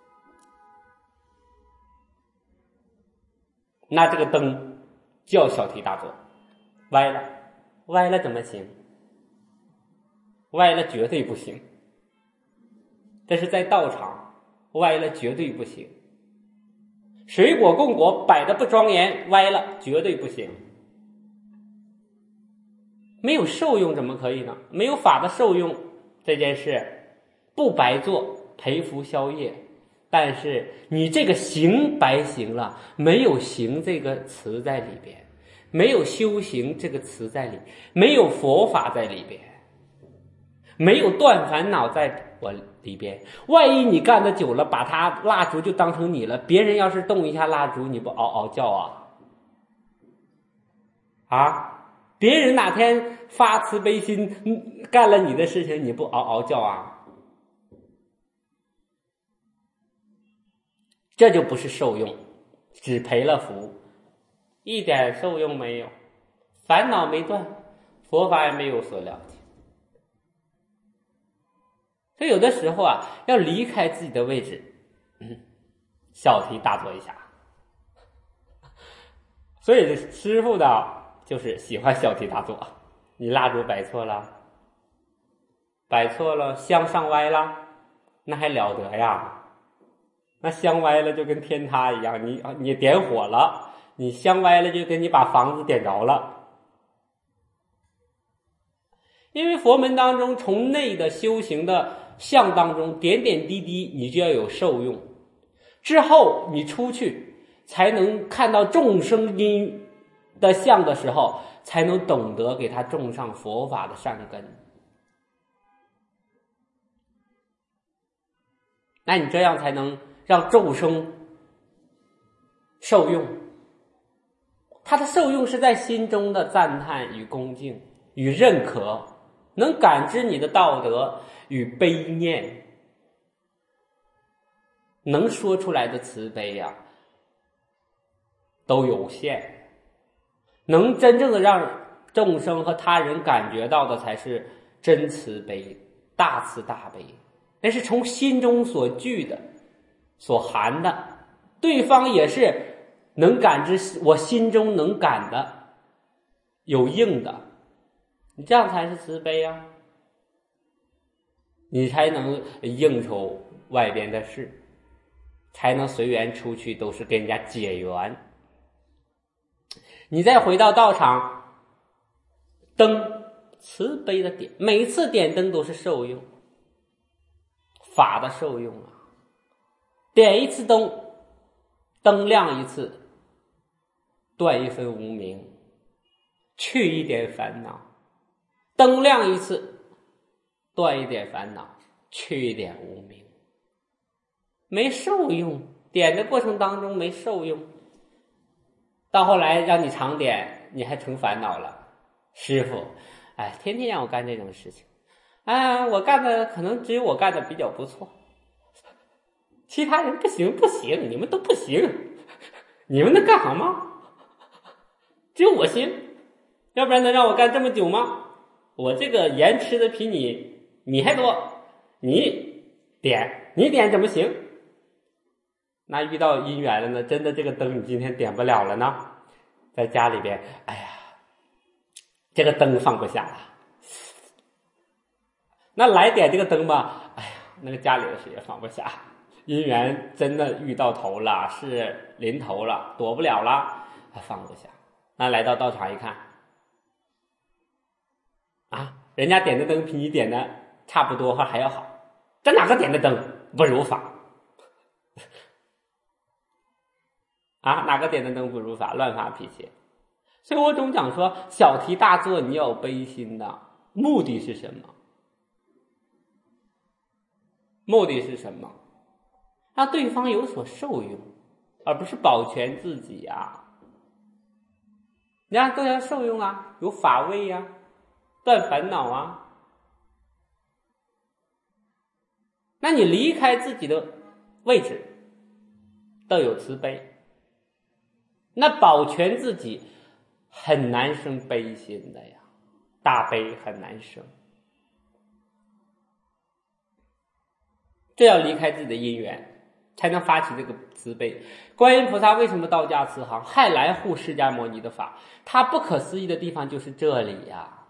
那这个灯叫小题大做，歪了，歪了怎么行？歪了绝对不行。这是在道场，歪了绝对不行。水果供果摆的不庄严，歪了绝对不行。没有受用怎么可以呢？没有法的受用，这件事不白做，赔福消业。但是你这个行白行了，没有行这个词在里边，没有修行这个词在里，没有佛法在里边，没有断烦恼在我里边。万一你干得久了，把它蜡烛就当成你了，别人要是动一下蜡烛，你不嗷嗷叫啊？别人哪天发慈悲心干了你的事情，你不嗷嗷叫啊？这就不是受用，只赔了福，一点受用没有，烦恼没断，佛法也没有所了解。所以有的时候啊，要离开自己的位置，小题大做一下。所以师父的就是喜欢小题大做。你蜡烛摆错了，摆错了，香上歪了，那还了得呀？那香歪了就跟天塌一样，你点火了，你香歪了就跟你把房子点着了。因为佛门当中从内的修行的相当中，点点滴滴你就要有受用，之后你出去才能看到众生因的相的时候，才能懂得给他种上佛法的善根。那你这样才能让众生受用，他的受用是在心中的赞叹与恭敬与认可，能感知你的道德与悲念，能说出来的慈悲呀，都有限，能真正的让众生和他人感觉到的才是真慈悲，大慈大悲，那是从心中所具的所含的，对方也是能感知我心中能感的，有应的，你这样才是慈悲啊，你才能应酬外边的事，才能随缘出去，都是跟人家结缘。你再回到道场，灯慈悲的点，每次点灯都是受用，法的受用啊。点一次灯，灯亮一次，断一分无明，去一点烦恼；灯亮一次，断一点烦恼，去一点无明。 没受用，点的过程当中没受用，到后来让你常点，你还成烦恼了。师傅，哎，天天让我干这种事情，我干的可能只有我干的比较不错，其他人不行，你们都不行，你们能干好吗？只有我行，要不然能让我干这么久吗？我这个盐吃的比你还多，你点怎么行？那遇到姻缘了呢，真的这个灯你今天点不了了呢，在家里边，哎呀，这个灯放不下了。那来点这个灯吧，哎呀，那个家里的事也放不下。姻缘真的遇到头了，是临头了，躲不了了，放不下。那来到道场一看，人家点的灯比你点的差不多或还要好，这哪个点的灯不如法？哪个点的灯不如法？乱发脾气。所以我总讲说，小题大做你要有悲心的，目的是什么？目的是什么？让对方有所受用，而不是保全自己啊。人家都要受用啊，有法味啊，断烦恼啊。那你离开自己的位置，都有慈悲。那保全自己很难生悲心的呀，大悲很难生。这要离开自己的因缘，才能发起这个慈悲。观音菩萨为什么道驾慈航，还来护释迦牟尼的法？他不可思议的地方就是这里呀。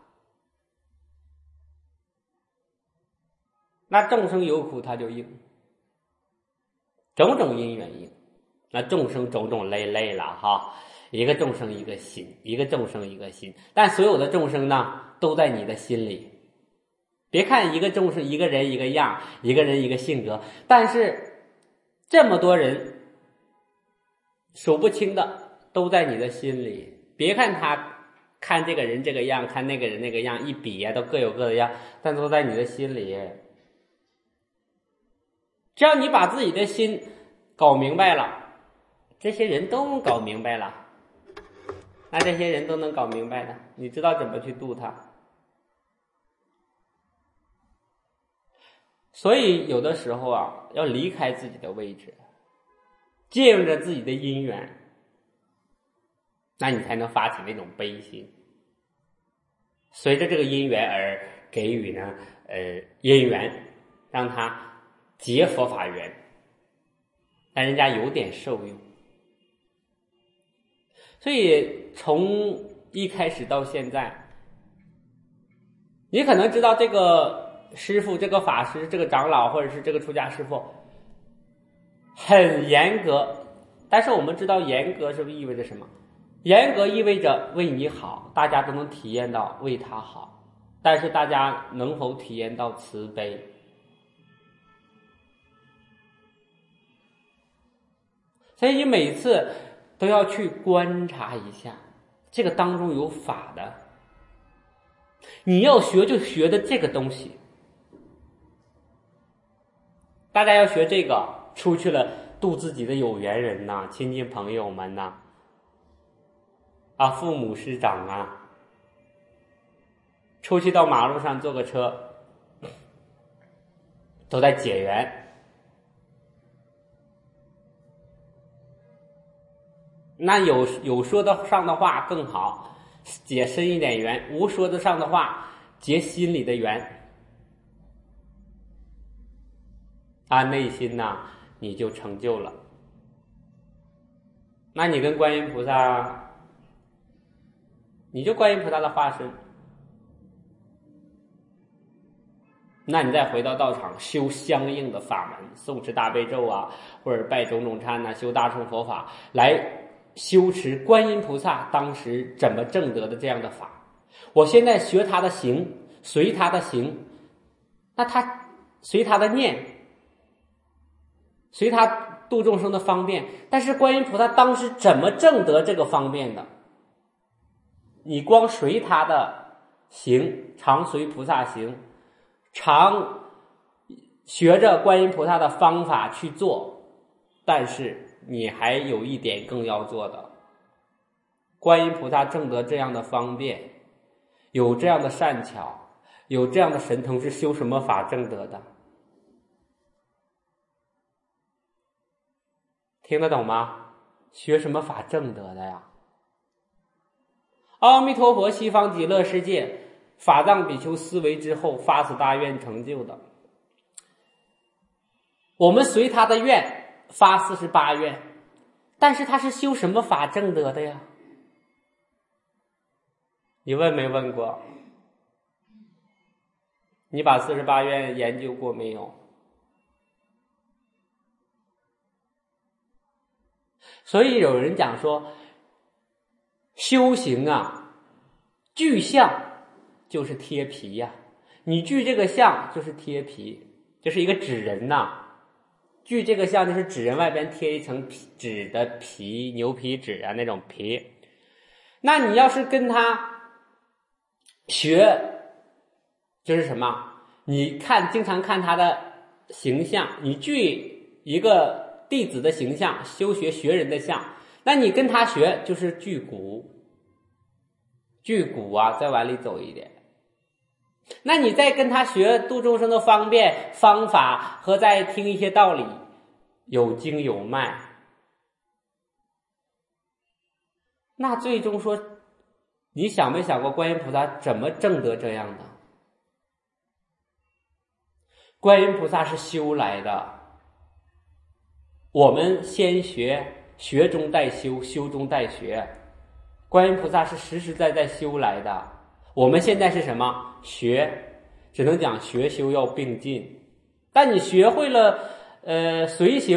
那众生有苦他就应，种种因缘应。那众生种种类了哈，一个众生一个心，一个众生一个心，但所有的众生呢，都在你的心里。别看一个众生一个人一个样，一个人一个性格，但是这么多人数不清的都在你的心里。别看他看这个人这个样，看那个人那个样，一比都各有各的样，但都在你的心里。只要你把自己的心搞明白了，这些人都搞明白了，那这些人都能搞明白的，你知道怎么去度他。所以有的时候要离开自己的位置，借用着自己的因缘，那你才能发起那种悲心。随着这个因缘而给予呢因缘，让他结佛法缘，让人家有点受用。所以从一开始到现在，你可能知道这个师父、这个法师、这个长老或者是这个出家师父很严格，但是我们知道严格是意味着什么？严格意味着为你好，大家都能体验到为他好，但是大家能否体验到慈悲？所以你每次都要去观察一下，这个当中有法的，你要学就学的这个东西。大家要学这个，出去了度自己的有缘人呐，亲近朋友们呐，父母师长啊，出去到马路上坐个车，都在结缘。那有说得上的话更好，结深一点缘；无说得上的话，结心里的缘。内心你就成就了。那你跟观音菩萨，你就观音菩萨的化身。那你再回到道场修相应的法门，诵持大悲咒或者拜种种忏修大乘佛法，来修持观音菩萨当时怎么证得的这样的法。我现在学他的行，随他的行，那他随他的念，随他度众生的方便，但是观音菩萨当时怎么证得这个方便的？你光随他的行，常随菩萨行，常学着观音菩萨的方法去做， 但是你还有一点更要做的。观音菩萨证得这样的方便，有这样的善巧，有这样的神通，是修什么法证得的？听得懂吗？学什么法证得的呀？阿弥陀佛西方极乐世界法藏比丘思维之后发此大愿成就的。我们随他的愿发48愿，但是他是修什么法证得的呀？你问没问过？你把48愿研究过没有？所以有人讲说，修行啊，具象就是贴皮呀。你具这个相就是贴皮，就是一个纸人呐。具这个相就是纸人外边贴一层纸的皮，牛皮纸啊那种皮。那你要是跟他学，就是什么？你经常看他的形象，你具一个弟子的形象，修学学人的相，那你跟他学就是具骨。具骨啊，再往里走一点。那你再跟他学度众生的方便方法和再听一些道理，有经有脉。那最终说，你想没想过观音菩萨怎么证得这样的？观音菩萨是修来的，我们先学，学中带修，修中带学。观音菩萨是实实在在修来的，我们现在是什么？学，只能讲学修要并进。但你学会了随行，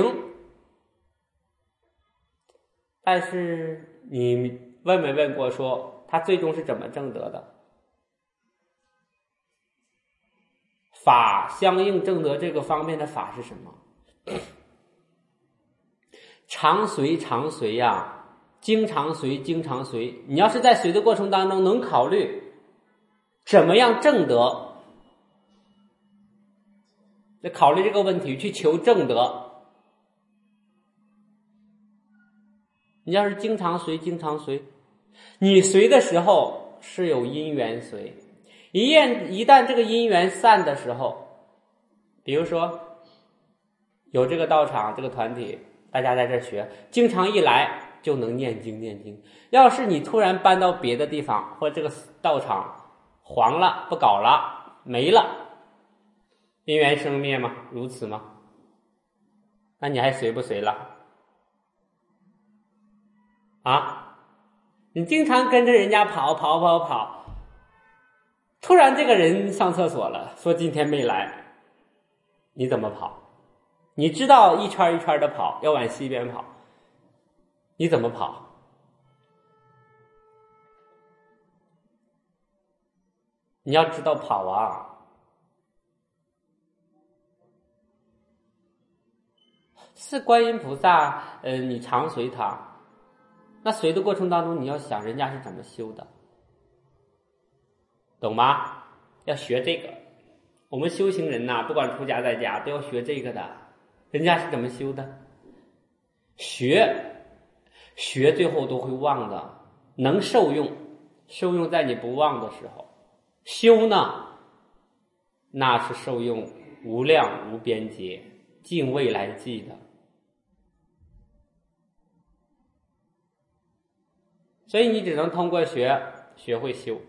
但是你问没问过说他最终是怎么证得的？法相应证得这个方面的法是什么？常随常随呀，经常随经常随。你要是在随的过程当中能考虑怎么样证得，就考虑这个问题去求证得。你要是经常随经常随，你随的时候是有因缘随，一旦这个因缘散的时候，比如说有这个道场这个团体，大家在这学，经常一来就能念经。要是你突然搬到别的地方，或者这个道场黄了不搞了没了，因缘生灭吗？如此吗？那你还随不随了？啊，你经常跟着人家跑，突然这个人上厕所了，说今天没来，你怎么跑？你知道一圈一圈的跑，要往西边跑，你怎么跑？你要知道跑啊。是观音菩萨，你常随他，那随的过程当中，你要想人家是怎么修的，懂吗？要学这个。我们修行人呐，不管出家在家，都要学这个的。人家是怎么修的？学最后都会忘的，能受用在你不忘的时候。修呢，那是受用无量无边劫，尽未来际的。所以你只能通过学会修。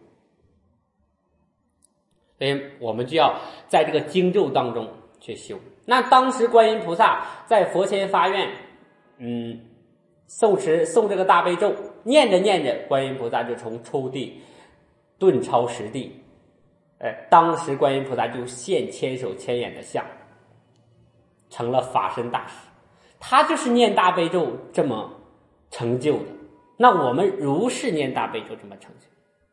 所以我们就要在这个经咒当中去修。那当时观音菩萨在佛前发愿，诵这个大悲咒，念着观音菩萨就从抽地顿超实地。当时观音菩萨就现千手千眼的相，成了法身大士。他就是念大悲咒这么成就的。那我们如是念大悲咒这么成就，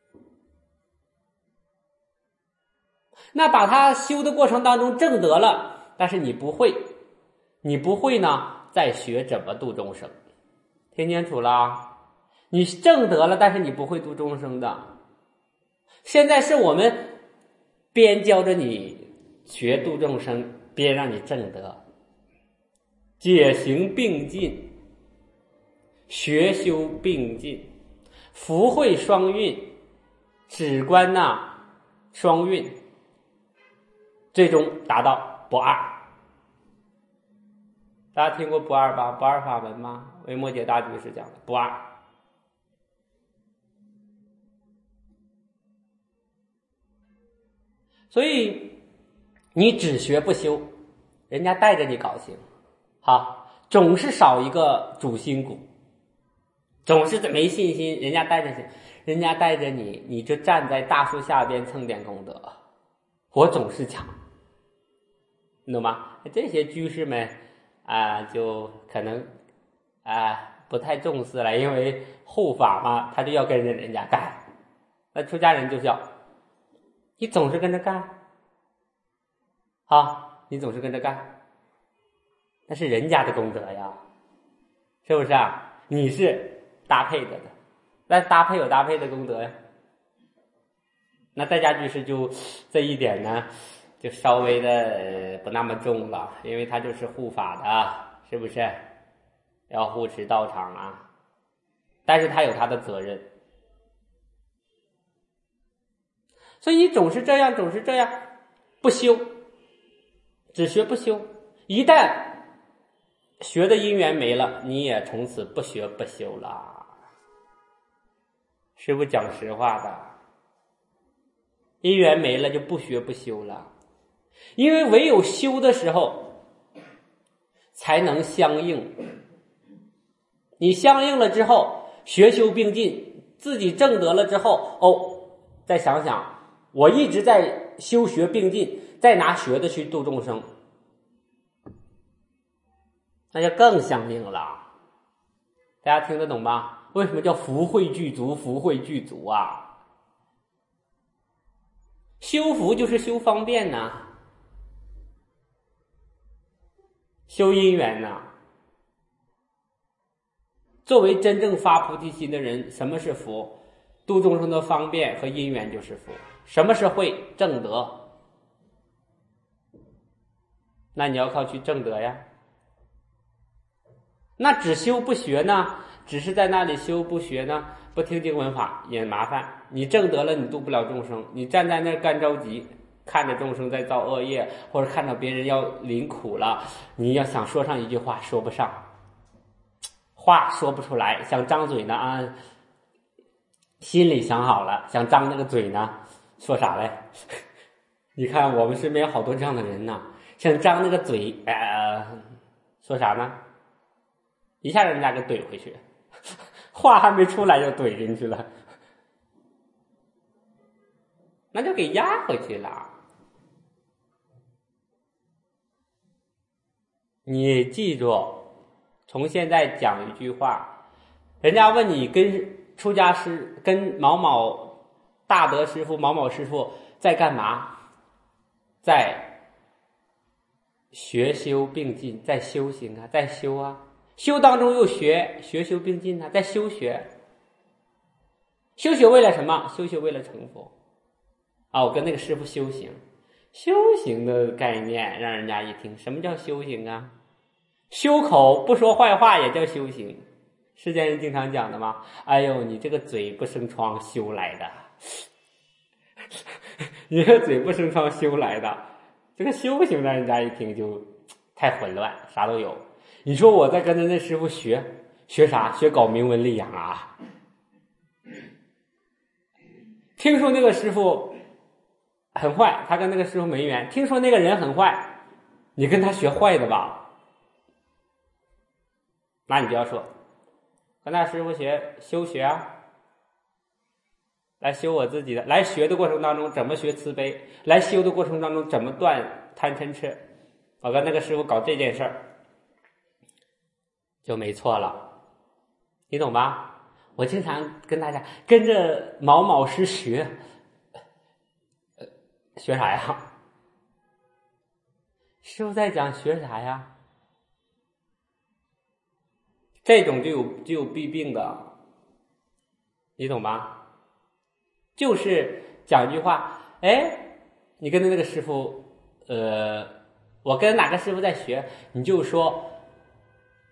那把他修的过程当中证得了，但是你不会呢，再学怎么度众生。听清楚了？你证得了，但是你不会度众生的。现在是我们边教着你学度众生，边让你证得。 解行并进，学修并进，福慧双运，止观双运，最终达到不二。大家听过不二吧？不二法门吗？维摩诘大居士讲的不二。所以你只学不修，人家带着你搞行，好，总是少一个主心骨，总是没信心，人家带着你，你就站在大树下边蹭点功德，我总是强，你懂吗？这些居士们就可能不太重视了，因为护法嘛，他就要跟着人家干。那出家人就是要，你总是跟着干，你总是跟着干，那是人家的功德呀，是不是啊？你是搭配着的，但搭配有搭配的功德呀。那在家居士就这一点呢，就稍微的不那么重了，因为他就是护法的，是不是？要护持道场啊，但是他有他的责任。所以你总是这样，不修，只学不修，一旦学的因缘没了，你也从此不学不修了。师父讲实话的，因缘没了就不学不修了，因为唯有修的时候才能相应。你相应了之后，学修并进，自己证得了之后，再想想，我一直在修学并进，再拿学的去度众生，那就更相应了。大家听得懂吗？为什么叫福慧具足？福慧具足啊！修福就是修方便呐，修因缘呐。作为真正发菩提心的人，什么是福？度众生的方便和因缘就是福。什么是慧？正德。那你要靠去正德呀。那只修不学呢？只是在那里修不学呢？不听经闻法也麻烦。你正德了，你度不了众生，你站在那儿干着急，看着众生在造恶业，或者看到别人要临苦了，你要想说上一句话说不上，话说不出来，想张嘴呢心里想好了，想张那个嘴呢，说啥嘞？你看我们身边有好多这样的人呢，想张那个嘴，说啥呢？一下人家给怼回去，话还没出来就怼进去了，那就给压回去了。你记住，从现在讲一句话，人家问你跟出家师跟某某大德师父某某师父在干嘛？在学修并进，在修行啊，在修啊，修当中又学修并进啊，在修学。修学为了什么？修学为了成佛我跟那个师父修行。修行的概念让人家一听，什么叫修行啊？修口不说坏话也叫修行。世间人经常讲的嘛，哎呦，你这个嘴不生疮修来的，你这个嘴不生疮修来的，这个修行让人家一听就太混乱，啥都有。你说我在跟着那师傅学啥？学搞明文立养啊？听说那个师傅很坏，他跟那个师傅没缘。听说那个人很坏，你跟他学坏的吧？那你就要说，跟那师傅修学啊，来修我自己的，来学的过程当中怎么学慈悲，来修的过程当中怎么断贪嗔痴。我跟那个师傅搞这件事儿就没错了，你懂吧？我经常跟大家跟着某某师学啥呀？师傅在讲学啥呀？这种就有弊病的，你懂吧？就是讲一句话，你跟着那个师傅，我跟哪个师傅在学，你就说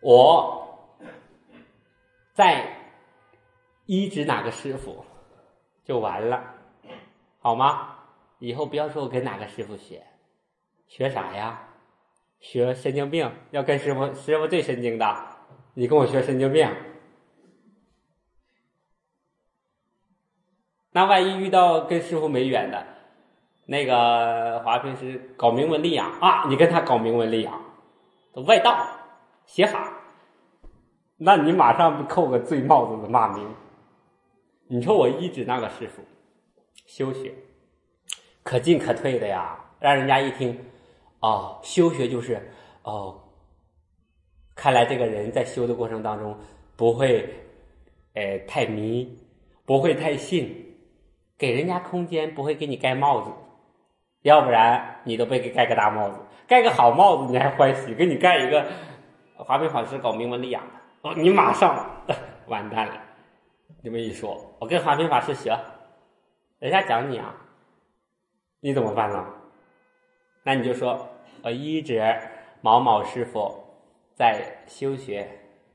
我在依止哪个师傅就完了，好吗？以后不要说我跟哪个师傅学，学啥呀？学神经病，要跟师傅最神经的，你跟我学神经病。那万一遇到跟师傅没缘的，那个华平是搞明文立养啊，你跟他搞明文立养，都外道邪法，那你马上扣个罪帽子的骂名。你说我依止那个师傅修学，可进可退的呀，让人家一听，哦，修学就是哦，看来这个人在修的过程当中不会太迷，不会太信，给人家空间，不会给你盖帽子，要不然你都被给盖个大帽子，盖个好帽子你还欢喜，给你盖一个华平法师搞明文立养的，哦，你马上完蛋了。这么一说，我跟华平法师学，人家讲你啊，你怎么办呢？那你就说我依止某某师傅在修学，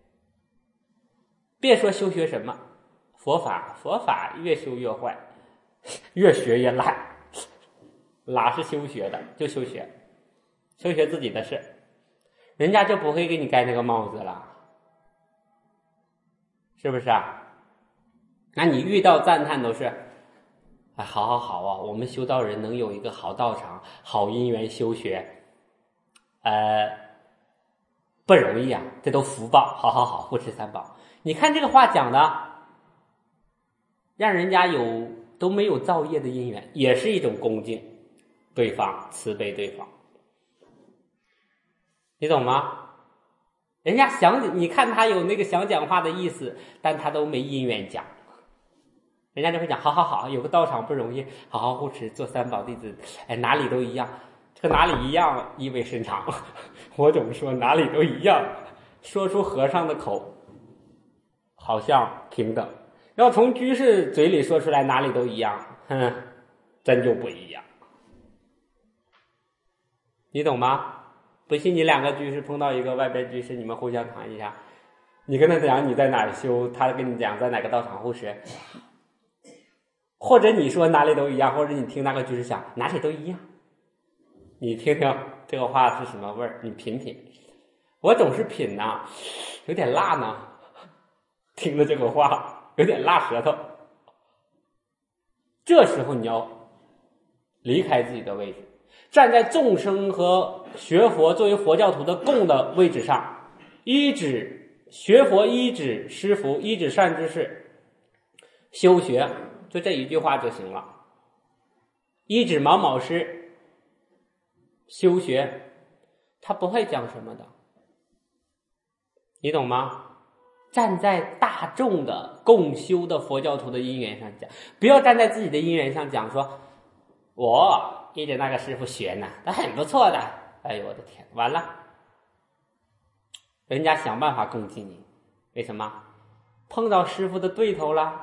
别说修学什么佛法越修越坏，越学越烂，哪是修学的？就修学自己的事，人家就不会给你盖那个帽子了，是不是啊？那你遇到赞叹都是好啊，我们修道人能有一个好道场、好因缘修学，不容易啊，这都福报，好，护持三宝。你看这个话讲的，让人家都没有造业的因缘，也是一种恭敬对方，慈悲对方，你懂吗？人家你看他有那个想讲话的意思，但他都没因缘讲，人家就会讲好，有个道场不容易，好护持，做三宝弟子，哪里都一样。这个哪里一样意味深长，我怎么说哪里都一样，说出和尚的口好像平等，要从居士嘴里说出来哪里都一样，真就不一样，你懂吗？不信你两个居士碰到一个外边居士，你们互相谈一下，你跟他讲你在哪儿修，他跟你讲在哪个道场护持，或者你说哪里都一样，或者你听那个居士讲哪里都一样，你听听这个话是什么味儿，你品品。我总是品呐，有点辣呢，听了这个话有点辣舌头。这时候你要离开自己的位置，站在众生和学佛作为佛教徒的共的位置上，依止学佛，依止师父，依止善知识，修学，就这一句话就行了。依止某某师修学，他不会讲什么的，你懂吗？站在大众的共修的佛教徒的因缘上讲，不要站在自己的因缘上讲说我依着那个师傅学呢，他很不错的，哎呦我的天，完了，人家想办法攻击你，为什么？碰到师傅的对头了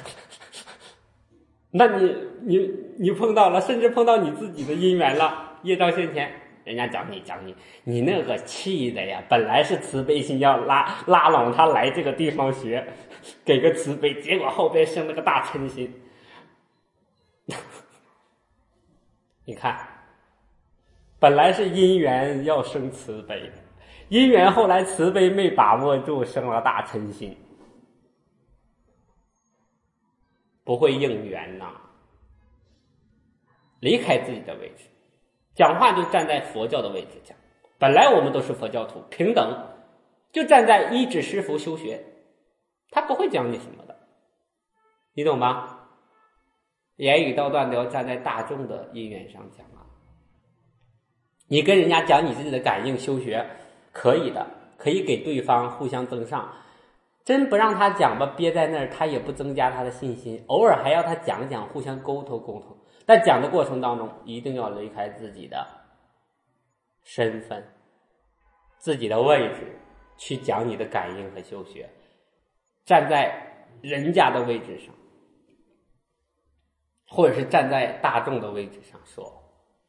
那你碰到了，甚至碰到你自己的因缘了，业障现前，人家讲你那个气的呀，本来是慈悲心要拉拢他来这个地方学，给个慈悲，结果后边生了个大嗔心你看本来是因缘要生慈悲，因缘后来慈悲没把握住，生了大嗔心，不会应缘呐。离开自己的位置，讲话就站在佛教的位置讲，本来我们都是佛教徒，平等，就站在依止师父修学，他不会讲你什么的，你懂吗？言语道断都要站在大众的因缘上讲啊。你跟人家讲你自己的感应修学可以的，可以给对方互相增上，真不让他讲吧，憋在那儿他也不增加他的信心，偶尔还要他讲讲，互相沟通，但讲的过程当中一定要离开自己的身份，自己的位置去讲你的感应和修学，站在人家的位置上，或者是站在大众的位置上说，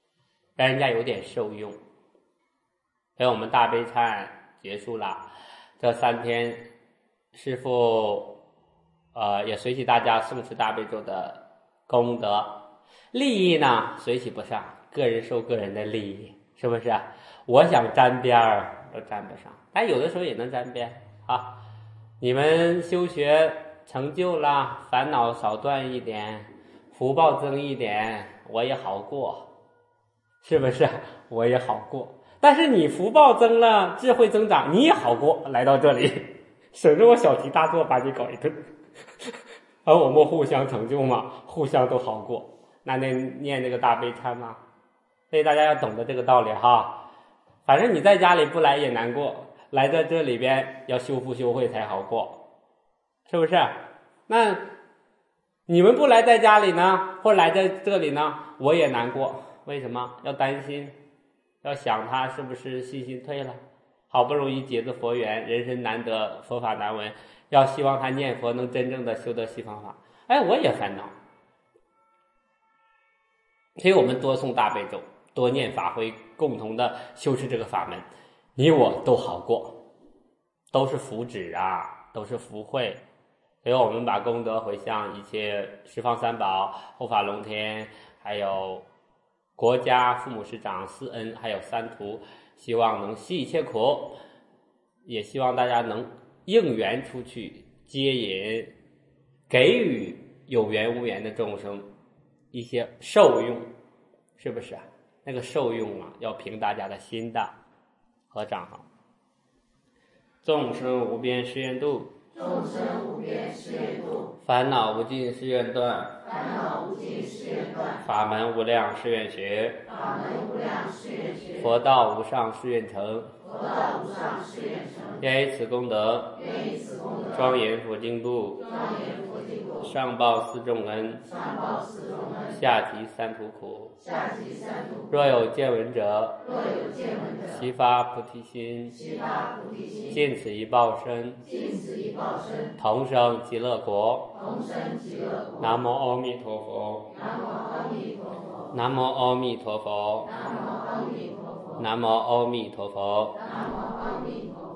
让人家有点受用。我们大悲忏结束了， 这3天，师父也随喜大家诵持大悲咒的功德，利益呢随喜不上，个人受个人的利益，是不是？我想沾边儿都沾不上，但有的时候也能沾边啊。你们修学成就了，烦恼少断一点，福报增一点，我也好过，是不是？我也好过。但是你福报增了，智慧增长，你也好过，来到这里，省着我小题大做把你搞一顿。而我们互相成就嘛，互相都好过，那念那个大悲忏嘛。所以大家要懂得这个道理哈。反正你在家里不来也难过，来到这里边要修福修慧才好过，是不是？那你们不来在家里呢，或来在这里呢，我也难过。为什么？要担心，要想他是不是信心退了，好不容易结的佛缘，人生难得，佛法难闻，要希望他念佛能真正的修得西方法。哎，我也烦恼。所以我们多诵大悲咒，多念法会，共同的修持这个法门，你我都好过，都是福祉啊，都是福慧。所以我们把功德回向一切十方三宝、护法龙天，还有国家、父母师长、四恩，还有三途，希望能息一切苦，也希望大家能应缘出去接引，给予有缘无缘的众生一些受用，是不是啊？那个受用啊，要凭大家的心的。合掌好。众生无边誓愿度， 众生无边誓愿度， 烦恼无尽誓愿断， 烦恼无尽誓愿断， 法门无量誓愿学， 法门无量誓愿学， 佛道无上誓愿成。 佛道无上誓愿成。 愿以此功德， 愿以此功德， 庄严佛净土， 庄严佛净土， 上报四重恩， 上报四重恩， 下济三途苦。 下济三途苦。 若有见闻者， 若有见闻者， 悉发菩提心， 悉发菩提心， 尽此一报身， 尽此一报身， 同生极乐国。 同生极乐国。 南无阿弥陀佛。 南无阿弥陀佛。 南无阿弥陀佛。 南无阿弥陀佛。 南无阿弥陀佛。 南无阿弥陀佛。